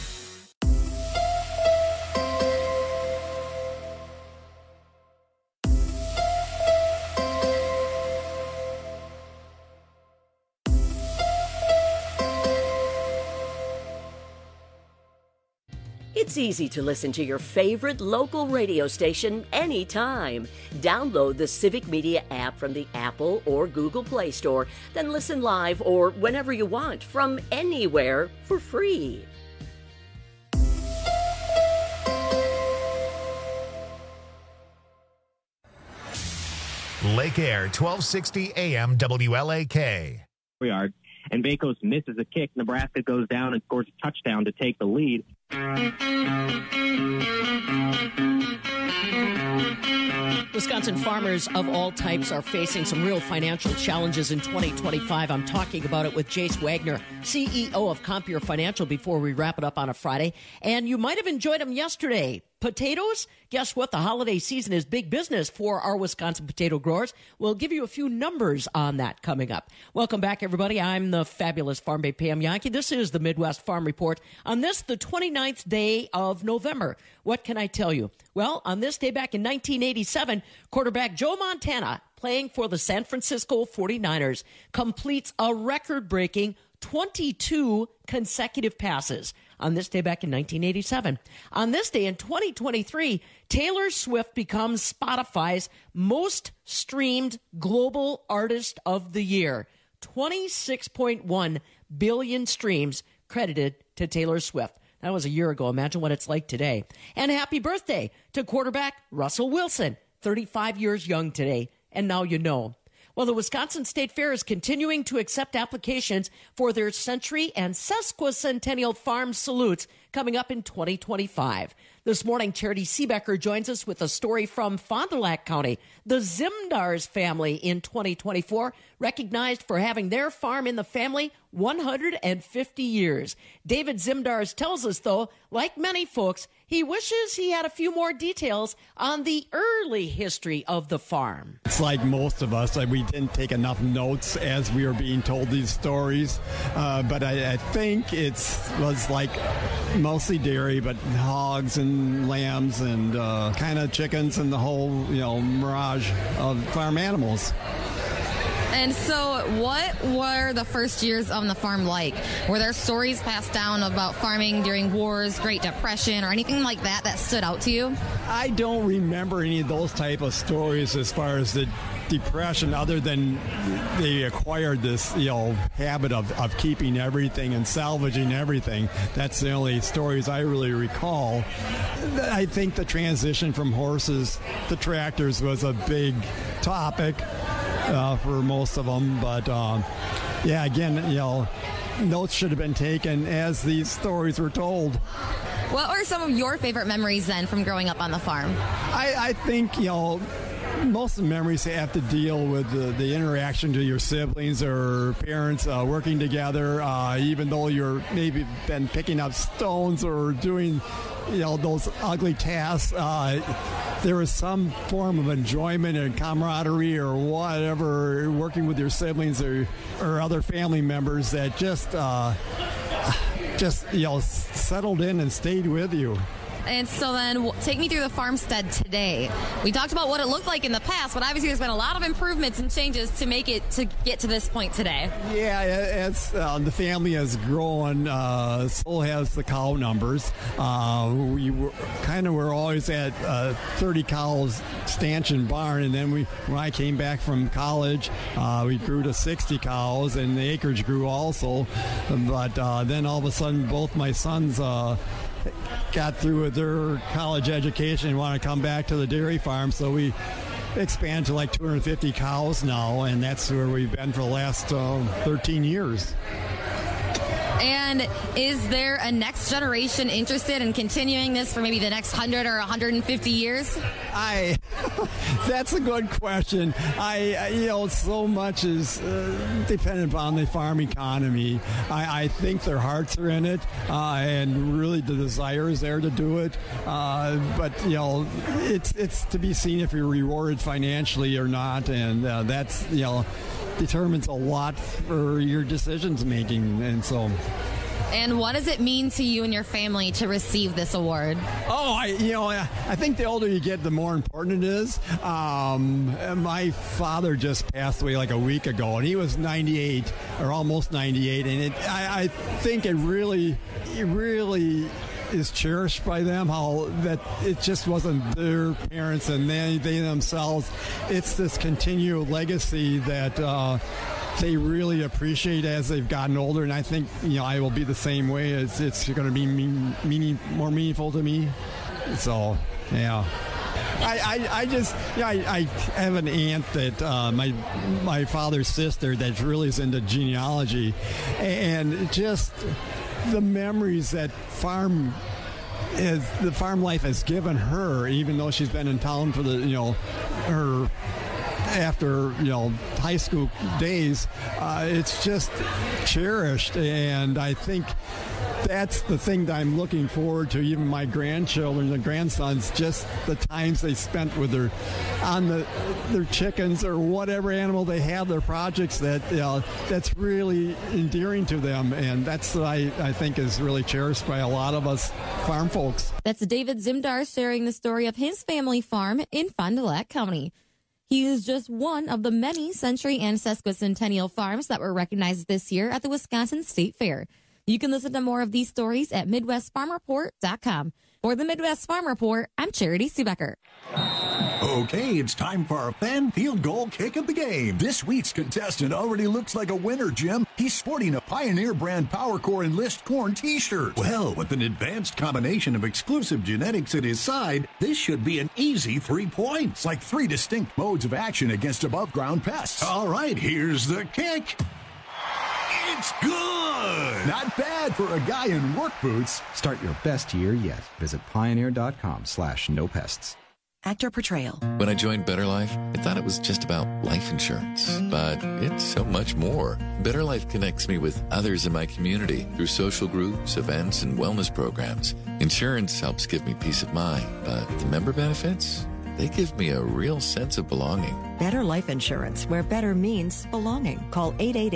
It's easy to listen to your favorite local radio station anytime. Download the Civic Media app from the Apple or Google Play Store, then listen live or whenever you want from anywhere for free. Lake Air, 1260 AM WLAK. We are. And Bakos misses a kick. Nebraska goes down and scores a touchdown to take the lead. Wisconsin farmers of all types are facing some real financial challenges in 2025. I'm talking about it with Jace Wagner, CEO of Compeer Financial, before we wrap it up on a Friday. And you might have enjoyed them yesterday. Potatoes? Guess what? The holiday season is big business for our Wisconsin potato growers. We'll give you a few numbers on that coming up. Welcome back, everybody. I'm the fabulous Farm Bay Pam Yankee. This is the Midwest Farm Report on this, the 29th day of November. What can I tell you? Well, on this day back in 1987, quarterback Joe Montana, playing for the San Francisco 49ers, completes a record-breaking 22 consecutive passes. On this day back in 1987. On this day in 2023, Taylor Swift becomes Spotify's most streamed global artist of the year. 26.1 billion streams credited to Taylor Swift. That was a year ago. Imagine what it's like today. And happy birthday to quarterback Russell Wilson, 35 years young today. And now you know. Well, the Wisconsin State Fair is continuing to accept applications for their Century and Sesquicentennial Farm Salutes coming up in 2025. This morning, Charity Seebecker joins us with a story from Fond du Lac County. The Zimdars family in 2024 recognized for having their farm in the family 150 years. David Zimdars tells us, though, like many folks, he wishes he had a few more details on the early history of the farm. It's like most of us, we didn't take enough notes as we were being told these stories, but I think it was like mostly dairy, but hogs and lambs and kind of chickens and the whole, mirage of farm animals. And so what were the first years on the farm like? Were there stories passed down about farming during wars, Great Depression, or anything like that stood out to you? I don't remember any of those type of stories as far as the Depression, other than they acquired this, habit of keeping everything and salvaging everything. That's the only stories I really recall. I think the transition from horses to tractors was a big topic for most of them, but notes should have been taken as these stories were told. What were some of your favorite memories then from growing up on the farm? I think, most of the memories have to deal with the interaction to your siblings or parents working together, even though you're maybe been picking up stones or doing those ugly tasks. There was some form of enjoyment and camaraderie or whatever working with your siblings or other family members that just settled in and stayed with you. And so then take me through the farmstead today. We talked about what it looked like in the past, but obviously there's been a lot of improvements and changes to make it to get to this point today. Yeah, as the family has grown, so has the cow numbers. We were always at 30 cows stanchion barn, and then when I came back from college, we grew to 60 cows, and the acreage grew also. But then all of a sudden, both my sons got through with their college education and want to come back to the dairy farm, so we expanded to like 250 cows now, and that's where we've been for the last 13 years. And is there a next generation interested in continuing this for maybe the next 100 or 150 years? That's a good question. So much is dependent upon the farm economy. I think their hearts are in it, and really the desire is there to do it. But it's to be seen if you're rewarded financially or not, and that's determines a lot for your decisions making, and so. And what does it mean to you and your family to receive this award? I think the older you get, the more important it is. My father just passed away like a week ago, and he was 98 or almost 98, and I think it really is cherished by them, how that it just wasn't their parents and they themselves. It's this continued legacy that they really appreciate as they've gotten older, and I think I will be the same way. It's going to be more meaningful to me. So yeah. I have an aunt that my father's sister that really is into genealogy, and just the memories that farm life has given her, even though she's been in town for her after high school days, it's just cherished, and I think that's the thing that I'm looking forward to. Even my grandchildren and grandsons, just the times they spent with their chickens or whatever animal they have, their projects that's really endearing to them, and that's what I think is really cherished by a lot of us farm folks. That's David Zimdar sharing the story of his family farm in Fond du Lac County. He is just one of the many Century and Sesquicentennial farms that were recognized this year at the Wisconsin State Fair. You can listen to more of these stories at MidwestFarmReport.com. For the Midwest Farm Report, I'm Charity Subecker. Okay, it's time for our fan field goal kick of the game. This week's contestant already looks like a winner, Jim. He's sporting a Pioneer brand PowerCore Enlist Corn t-shirt. Well, with an advanced combination of exclusive genetics at his side, this should be an easy 3 points, like 3 distinct modes of action against above-ground pests. All right, here's the kick. It's good! Not bad for a guy in work boots. Start your best year yet. Visit pioneer.com/nopests. Actor portrayal. When I joined Better Life, I thought it was just about life insurance, but it's so much more. Better Life connects me with others in my community through social groups, events, and wellness programs. Insurance helps give me peace of mind, but the member benefits, they give me a real sense of belonging. Better Life Insurance, where better means belonging. Call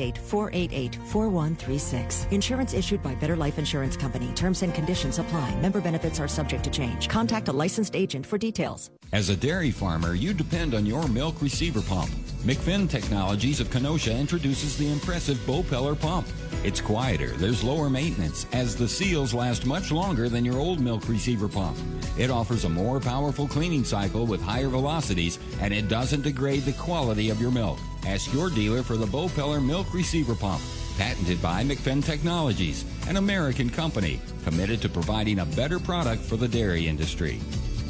888-488-4136. Insurance issued by Better Life Insurance Company. Terms and conditions apply. Member benefits are subject to change. Contact a licensed agent for details. As a dairy farmer, you depend on your milk receiver pump. McFinn Technologies of Kenosha introduces the impressive Bopeller pump. It's quieter, there's lower maintenance, as the seals last much longer than your old milk receiver pump. It offers a more powerful cleaning cycle with higher velocities, and it doesn't degrade the quality of your milk. Ask your dealer for the Bopeller milk receiver pump. Patented by McFinn Technologies, an American company committed to providing a better product for the dairy industry.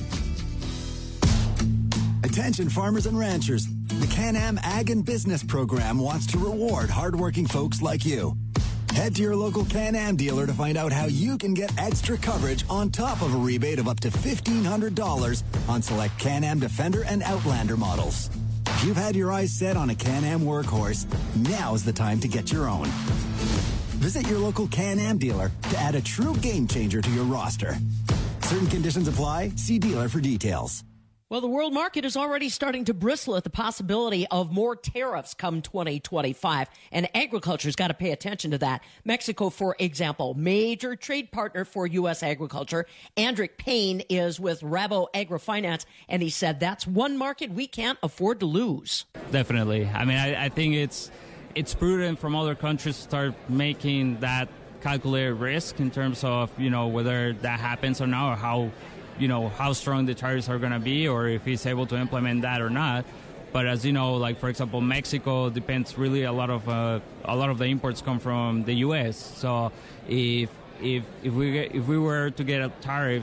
Attention farmers and ranchers. The Can-Am Ag and Business Program wants to reward hardworking folks like you. Head to your local Can-Am dealer to find out how you can get extra coverage on top of a rebate of up to $1,500 on select Can-Am Defender and Outlander models. If you've had your eyes set on a Can-Am workhorse, now's the time to get your own. Visit your local Can-Am dealer to add a true game changer to your roster. Certain conditions apply. See dealer for details. Well, the world market is already starting to bristle at the possibility of more tariffs come 2025, and agriculture's got to pay attention to that. Mexico, for example, major trade partner for U.S. agriculture. Andrick Payne is with Rabo AgriFinance, and he said that's one market we can't afford to lose. Definitely. I mean, I think it's prudent from other countries to start making that calculated risk in terms of, whether that happens or not, or how strong the tariffs are going to be, or if he's able to implement that or not. But as you know, like for example, Mexico depends really a lot of the imports come from the U.S. So if we were to get tariffs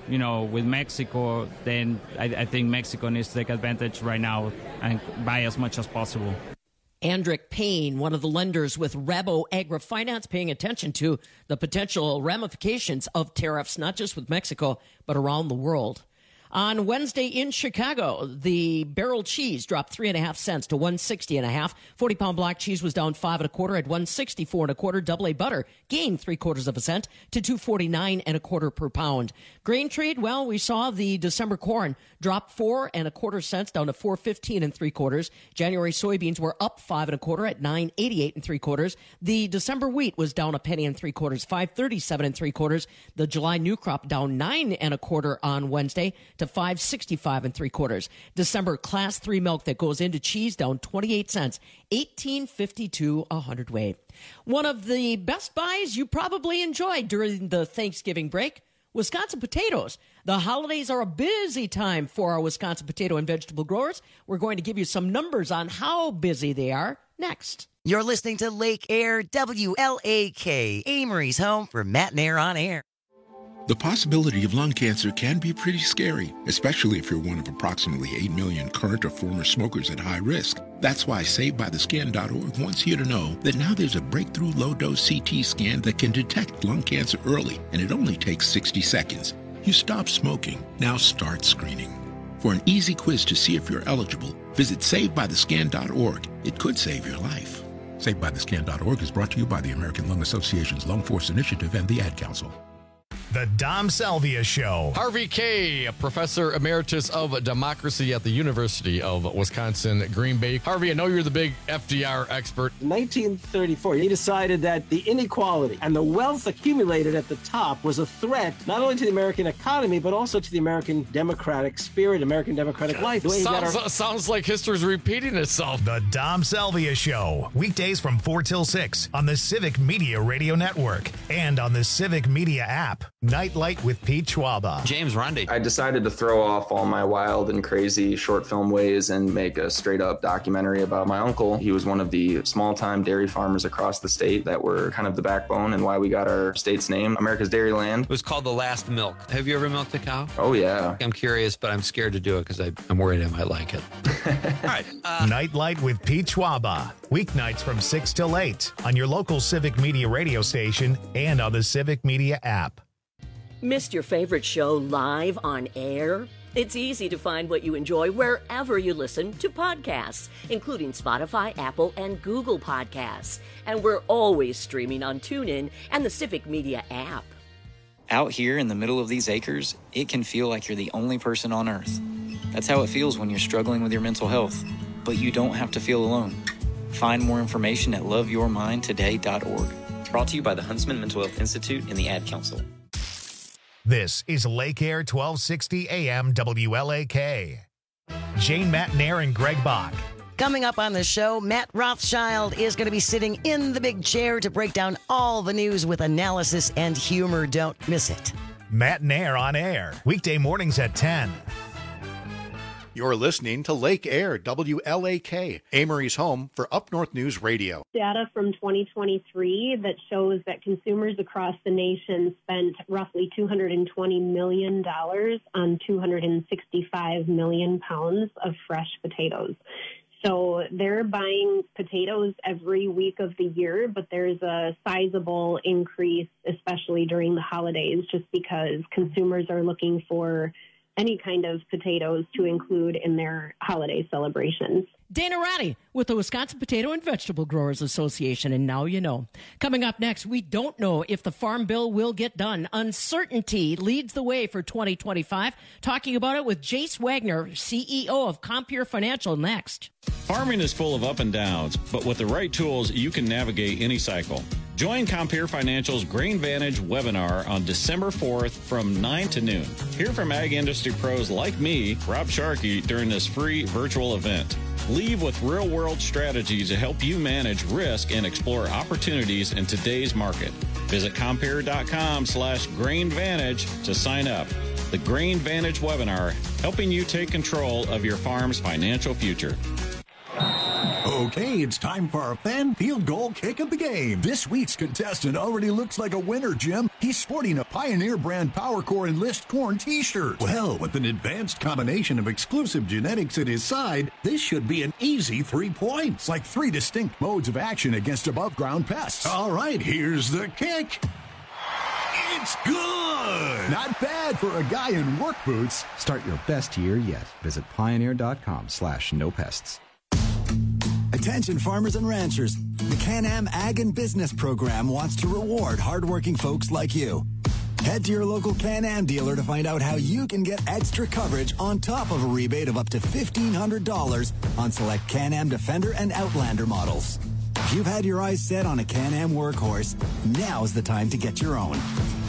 with Mexico, then I think Mexico needs to take advantage right now and buy as much as possible. Andrick Payne, one of the lenders with Rabo AgriFinance, paying attention to the potential ramifications of tariffs, not just with Mexico, but around the world. On Wednesday in Chicago, the barrel cheese dropped 3.5 cents to 160.5. 40-pound block cheese was down 5 1/4 at 164.25. Double A butter gained 3/4 cent to 249.25 per pound. Grain trade, well, we saw the December corn drop 4 1/4 cents down to 415 3/4. January soybeans were up 5 1/4 at 988 3/4. The December wheat was down 1 3/4, 537 3/4. The July new crop down 9 1/4 on Wednesday to 565 3/4. December class 3 milk that goes into cheese down 28 cents, 18.52 a hundredweight. One of the best buys you probably enjoyed during the Thanksgiving break, Wisconsin potatoes. The holidays are a busy time for our Wisconsin potato and vegetable growers. We're going to give you some numbers on how busy they are next. You're listening to Lake Air WLAK, Amory's home for Matt and Air on Air. The possibility of lung cancer can be pretty scary, especially if you're one of approximately 8 million current or former smokers at high risk. That's why SaveByTheScan.org wants you to know that now there's a breakthrough low-dose CT scan that can detect lung cancer early, and it only takes 60 seconds. You stop smoking, now start screening. For an easy quiz to see if you're eligible, visit SaveByTheScan.org. It could save your life. SaveByTheScan.org is brought to you by the American Lung Association's Lung Force Initiative and the Ad Council. The Dom Salvia Show. Harvey Kaye, Professor Emeritus of Democracy at the University of Wisconsin, Green Bay. Harvey, I know you're the big FDR expert. 1934, he decided that the inequality and the wealth accumulated at the top was a threat not only to the American economy, but also to the American democratic spirit, American democratic life. Sounds like history's repeating itself. The Dom Salvia Show. Weekdays from 4 till 6 on the Civic Media Radio Network and on the Civic Media app. Nightlight with Pete Schwaba. James Rundy. I decided to throw off all my wild and crazy short film ways and make a straight up documentary about my uncle. He was one of the small time dairy farmers across the state that were kind of the backbone and why we got our state's name, America's Dairy Land. It was called The Last Milk. Have you ever milked a cow? Oh, yeah. I'm curious, but I'm scared to do it because I'm worried I might like it. All right. Nightlight with Pete Schwaba. Weeknights from 6 till 8 on your local Civic Media radio station and on the Civic Media app. Missed your favorite show live on air? It's easy to find what you enjoy wherever you listen to podcasts, including Spotify, Apple, and Google Podcasts. And we're always streaming on TuneIn and the Civic Media app. Out here in the middle of these acres, it can feel like you're the only person on Earth. That's how it feels when you're struggling with your mental health. But you don't have to feel alone. Find more information at loveyourmindtoday.org. Brought to you by the Huntsman Mental Health Institute and the Ad Council. This is Lake Air 1260 AM WLAK. Jane Matnair and Greg Bach. Coming up on the show, Matt Rothschild is going to be sitting in the big chair to break down all the news with analysis and humor. Don't miss it. Matnair on air, weekday mornings at 10. You're listening to Lake Air, WLAK, Amory's home for Up North News Radio. Data from 2023 that shows that consumers across the nation spent roughly $220 million on 265 million pounds of fresh potatoes. So they're buying potatoes every week of the year, but there's a sizable increase, especially during the holidays, just because consumers are looking for any kind of potatoes to include in their holiday celebrations. Dana Roddy with the Wisconsin Potato and Vegetable Growers Association, and now you know. Coming up next, we don't know if the Farm Bill will get done. Uncertainty leads the way for 2025. Talking about it with Jace Wagner, CEO of Compeer Financial, next. Farming is full of up and downs, but with the right tools, you can navigate any cycle. Join Compeer Financial's Grain Vantage webinar on December 4th from 9 to noon. Hear from ag industry pros like me, Rob Sharkey, during this free virtual event. Leave with real-world strategies to help you manage risk and explore opportunities in today's market. Visit Compeer.com/GrainVantage to sign up. The Grain Vantage webinar, helping you take control of your farm's financial future. Okay, it's time for our fan field goal kick of the game. This week's contestant already looks like a winner, Jim. He's sporting a Pioneer brand PowerCore Enlist Corn t-shirt. Well, with an advanced combination of exclusive genetics at his side, this should be an easy 3 points, like 3 distinct modes of action against above-ground pests. All right, here's the kick. It's good! Not bad for a guy in work boots. Start your best year yet. Visit pioneer.com/nopests. Attention farmers and ranchers. The Can-Am Ag and Business Program wants to reward hardworking folks like you. Head to your local Can-Am dealer to find out how you can get extra coverage on top of a rebate of up to $1,500 on select Can-Am Defender and Outlander models. If you've had your eyes set on a Can-Am workhorse, now's the time to get your own.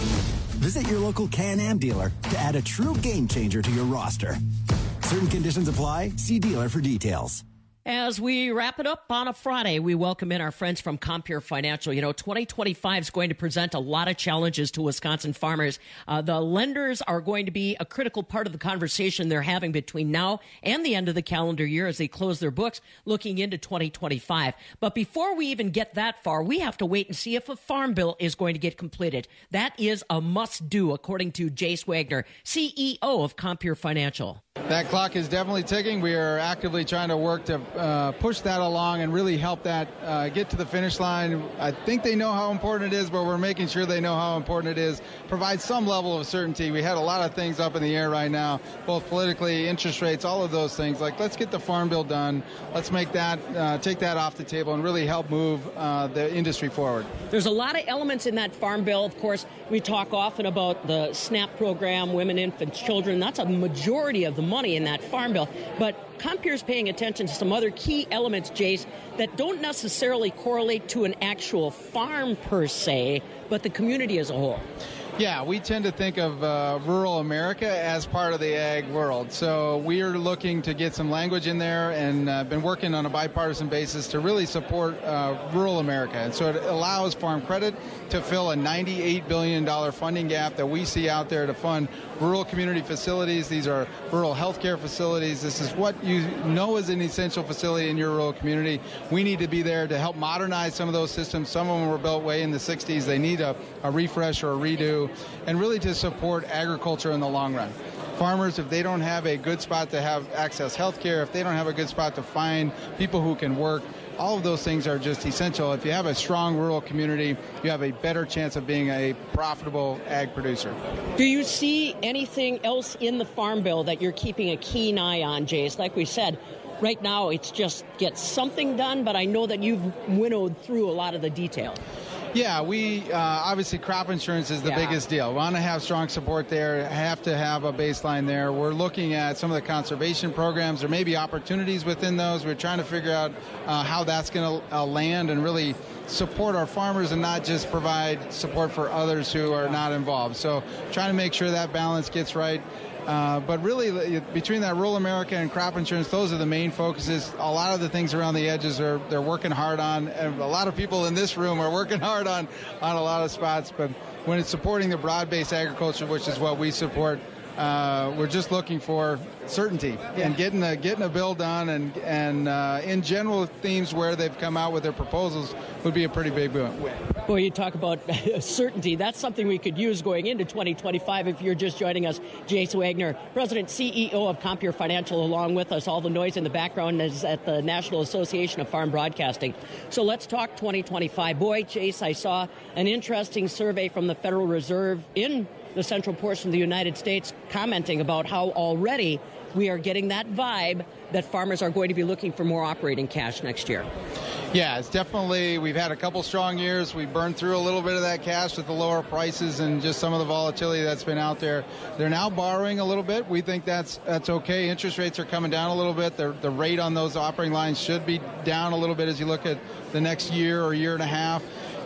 Visit your local Can-Am dealer to add a true game changer to your roster. Certain conditions apply. See dealer for details. As we wrap it up on a Friday, we welcome in our friends from Compeer Financial. 2025 is going to present a lot of challenges to Wisconsin farmers. The lenders are going to be a critical part of the conversation they're having between now and the end of the calendar year as they close their books looking into 2025. But before we even get that far, we have to wait and see if a farm bill is going to get completed. That is a must-do, according to Jace Wagner, CEO of Compeer Financial. That clock is definitely ticking. We are actively trying to work to push that along and really help that get to the finish line. I think they know how important it is, but we're making sure they know how important it is. Provide some level of certainty. We had a lot of things up in the air right now, both politically, interest rates, all of those things. Like, let's get the farm bill done. Let's make that, take that off the table and really help move the industry forward. There's a lot of elements in that farm bill. Of course, we talk often about the SNAP program, women, infants, children. That's a majority of the money in that farm bill. But Compeer's paying attention to some other key elements, Jace, that don't necessarily correlate to an actual farm per se, but the community as a whole. Yeah, we tend to think of rural America as part of the ag world. So we are looking to get some language in there and been working on a bipartisan basis to really support rural America. And so it allows Farm Credit to fill a $98 billion funding gap that we see out there to fund rural community facilities. These are rural healthcare facilities. This is what you know is an essential facility in your rural community. We need to be there to help modernize some of those systems. Some of them were built way in the 60s. They need a refresh or a redo, and really to support agriculture in the long run. Farmers, if they don't have a good spot to have access health care, if they don't have a good spot to find people who can work, all of those things are just essential. If you have a strong rural community, you have a better chance of being a profitable ag producer. Do you see anything else in the farm bill that you're keeping a keen eye on, Jace? Like we said, right now it's just get something done, but I know that you've winnowed through a lot of the detail. Yeah, we obviously crop insurance is the biggest deal. We want to have strong support there, have to have a baseline there. We're looking at some of the conservation programs. There may be opportunities within those. We're trying to figure out how that's going to land and really support our farmers and not just provide support for others who are not involved. So trying to make sure that balance gets right. But really, between that rural America and crop insurance, those are the main focuses. A lot of the things around the edges they're working hard on, and a lot of people in this room are working hard on a lot of spots. But when it's supporting the broad-based agriculture, which is what we support, we're just looking for certainty and getting a bill done, and in general themes where they've come out with their proposals would be a pretty big win. Boy, you talk about certainty. That's something we could use going into 2025 if you're just joining us. Jace Wagner, President, CEO of Compeer Financial, along with us. All the noise in the background is at the National Association of Farm Broadcasting. So let's talk 2025. Boy, Jace, I saw an interesting survey from the Federal Reserve in the central portion of the United States commenting about how already we are getting that vibe that farmers are going to be looking for more operating cash next year. Yeah, it's definitely, we've had a couple strong years. We burned through a little bit of that cash with the lower prices and just some of the volatility that's been out there. They're now borrowing a little bit. We think that's okay. Interest rates are coming down a little bit. The rate on those operating lines should be down a little bit as you look at the next year or year and a half.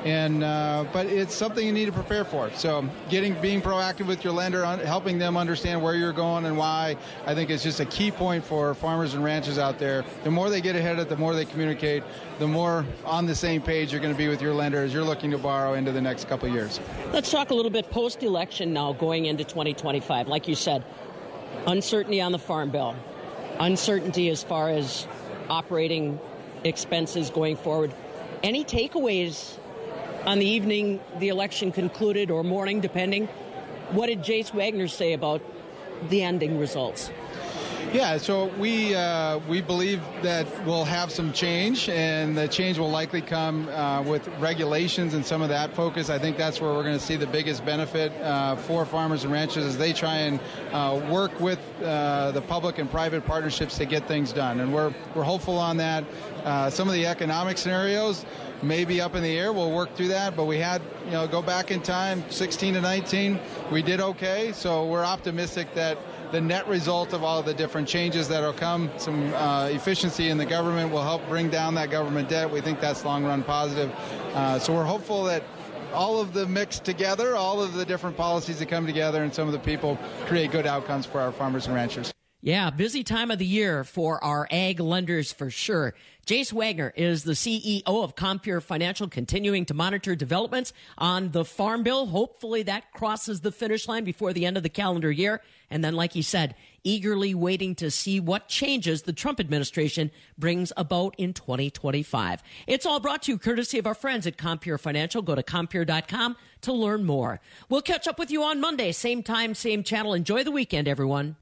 But it's something you need to prepare for. So being proactive with your lender, helping them understand where you're going and why, I think is just a key point for farmers and ranchers out there. The more they get ahead of it, the more they communicate, the more on the same page you're going to be with your lender as you're looking to borrow into the next couple of years. Let's talk a little bit post-election now going into 2025. Like you said, uncertainty on the farm bill, uncertainty as far as operating expenses going forward. Any takeaways on the evening the election concluded, or morning, depending? What did Jace Wagner say about the ending results? Yeah, so we believe that we'll have some change, and the change will likely come with regulations and some of that focus. I think that's where we're going to see the biggest benefit for farmers and ranchers as they try and work with the public and private partnerships to get things done. And we're hopeful on that. Some of the economic scenarios may be up in the air. We'll work through that, but we had, go back in time, 16 to 19, we did okay. So we're optimistic that the net result of all of the different changes that will come, some efficiency in the government will help bring down that government debt. We think that's long-run positive. So we're hopeful that all of the mix together, all of the different policies that come together, and some of the people create good outcomes for our farmers and ranchers. Yeah, busy time of the year for our ag lenders for sure. Jace Wagner is the CEO of Compeer Financial, continuing to monitor developments on the Farm Bill. Hopefully that crosses the finish line before the end of the calendar year. And then, like he said, eagerly waiting to see what changes the Trump administration brings about in 2025. It's all brought to you courtesy of our friends at Compeer Financial. Go to Compeer.com to learn more. We'll catch up with you on Monday, same time, same channel. Enjoy the weekend, everyone.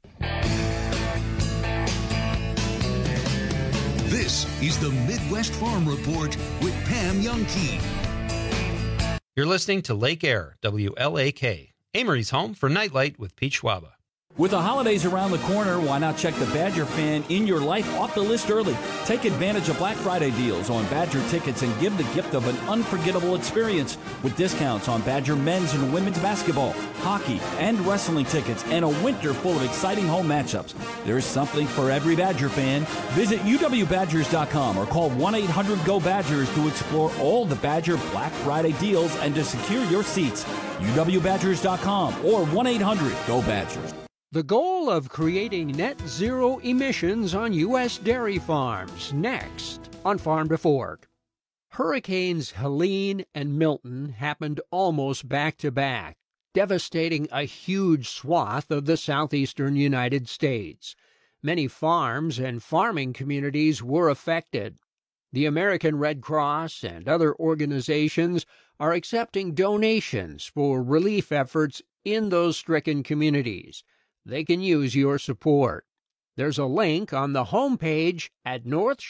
This is the Midwest Farm Report with Pam Youngkey. You're listening to Lake Air, WLAK, Amory's home for Nightlight with Pete Schwaba. With the holidays around the corner, why not check the Badger fan in your life off the list early? Take advantage of Black Friday deals on Badger tickets and give the gift of an unforgettable experience with discounts on Badger men's and women's basketball, hockey, and wrestling tickets, and a winter full of exciting home matchups. There's something for every Badger fan. Visit UWBadgers.com or call 1-800-GO-BADGERS to explore all the Badger Black Friday deals and to secure your seats. UWBadgers.com or 1-800-GO-BADGERS. The goal of creating net zero emissions on U.S. dairy farms, next on Farm to Fork. Hurricanes Helene and Milton happened almost back-to-back, devastating a huge swath of the southeastern United States. Many farms and farming communities were affected. The American Red Cross and other organizations are accepting donations for relief efforts in those stricken communities. They can use your support. There's a link on the homepage at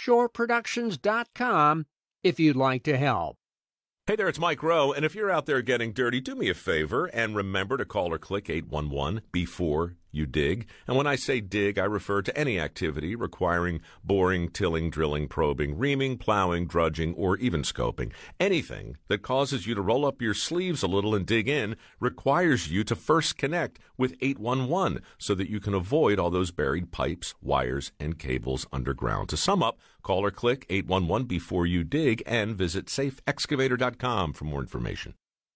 northshoreproductions.com if you'd like to help. Hey there, it's Mike Rowe, and if you're out there getting dirty, do me a favor and remember to call or click 811 before you dig. And when I say dig, I refer to any activity requiring boring, tilling, drilling, probing, reaming, plowing, drudging, or even scoping. Anything that causes you to roll up your sleeves a little and dig in requires you to first connect with 811 so that you can avoid all those buried pipes, wires, and cables underground. To sum up, call or click 811 before you dig and visit safeexcavator.com for more information.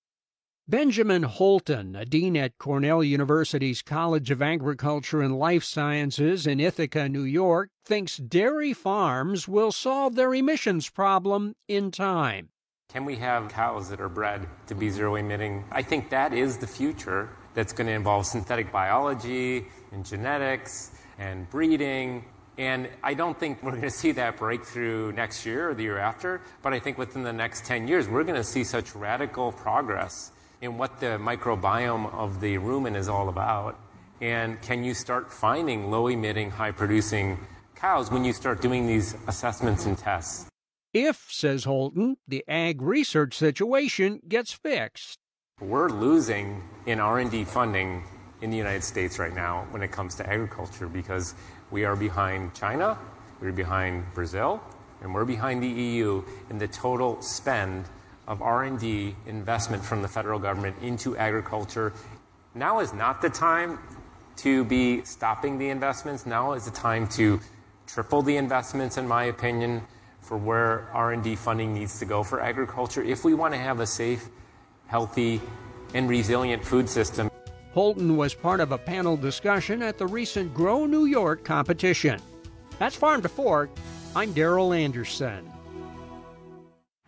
Benjamin Holton, a dean at Cornell University's College of Agriculture and Life Sciences in Ithaca, New York, thinks dairy farms will solve their emissions problem in time. Can we have cows that are bred to be zero-emitting? I think that is the future that's going to involve synthetic biology and genetics and breeding. And I don't think we're going to see that breakthrough next year or the year after, but I think within the next 10 years, we're going to see such radical progress in what the microbiome of the rumen is all about. And can you start finding low-emitting, high-producing cows when you start doing these assessments and tests? If, says Holton, the ag research situation gets fixed. We're losing in R&D funding in the United States right now when it comes to agriculture because we are behind China, we're behind Brazil, and we're behind the EU in the total spend of R&D investment from the federal government into agriculture. Now is not the time to be stopping the investments. Now is the time to triple the investments, in my opinion, for where R&D funding needs to go for agriculture if we want to have a safe, healthy, and resilient food system. Holton was part of a panel discussion at the recent Grow New York competition. That's Farm to Fork. I'm Darrell Anderson.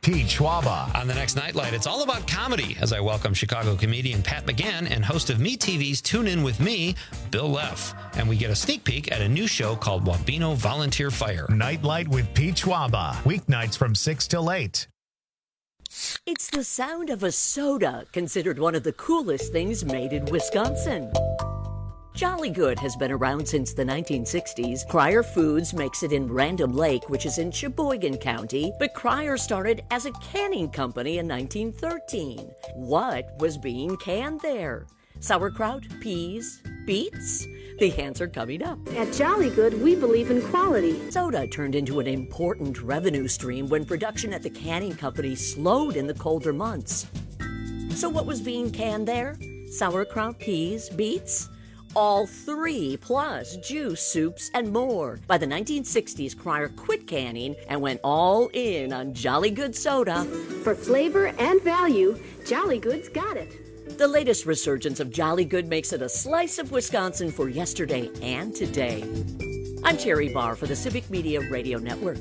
Pete Schwaba. On the next Nightlight, it's all about comedy as I welcome Chicago comedian Pat McGann and host of MeTV's Tune In With Me, Bill Leff. And we get a sneak peek at a new show called Wabeno Volunteer Fire. Nightlight with Pete Schwaba. Weeknights from 6 till 8. It's the sound of a soda, considered one of the coolest things made in Wisconsin. Jolly Good has been around since the 1960s. Cryer Foods makes it in Random Lake, which is in Sheboygan County, but Cryer started as a canning company in 1913. What was being canned there? Sauerkraut, peas, beets? The answer coming up. At Jolly Good, we believe in quality. Soda turned into an important revenue stream when production at the canning company slowed in the colder months. So what was being canned there? Sauerkraut, peas, beets? All three, plus juice, soups, and more. By the 1960s, Cryer quit canning and went all in on Jolly Good soda. For flavor and value, Jolly Good's got it. The latest resurgence of Jolly Good makes it a slice of Wisconsin for yesterday and today. I'm Terry Barr for the Civic Media Radio Network.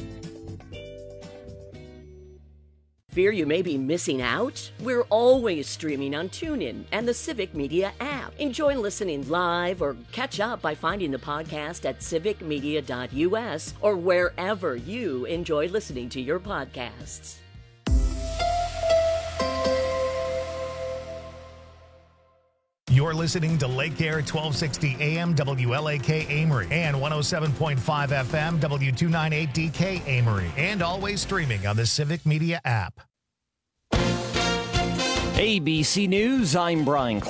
Fear you may be missing out? We're always streaming on TuneIn and the Civic Media app. Enjoy listening live or catch up by finding the podcast at civicmedia.us or wherever you enjoy listening to your podcasts. You're listening to Lake Air 1260 AM WLAK Amory and 107.5 FM W298DK Amory, and always streaming on the Civic Media app. ABC News, I'm Brian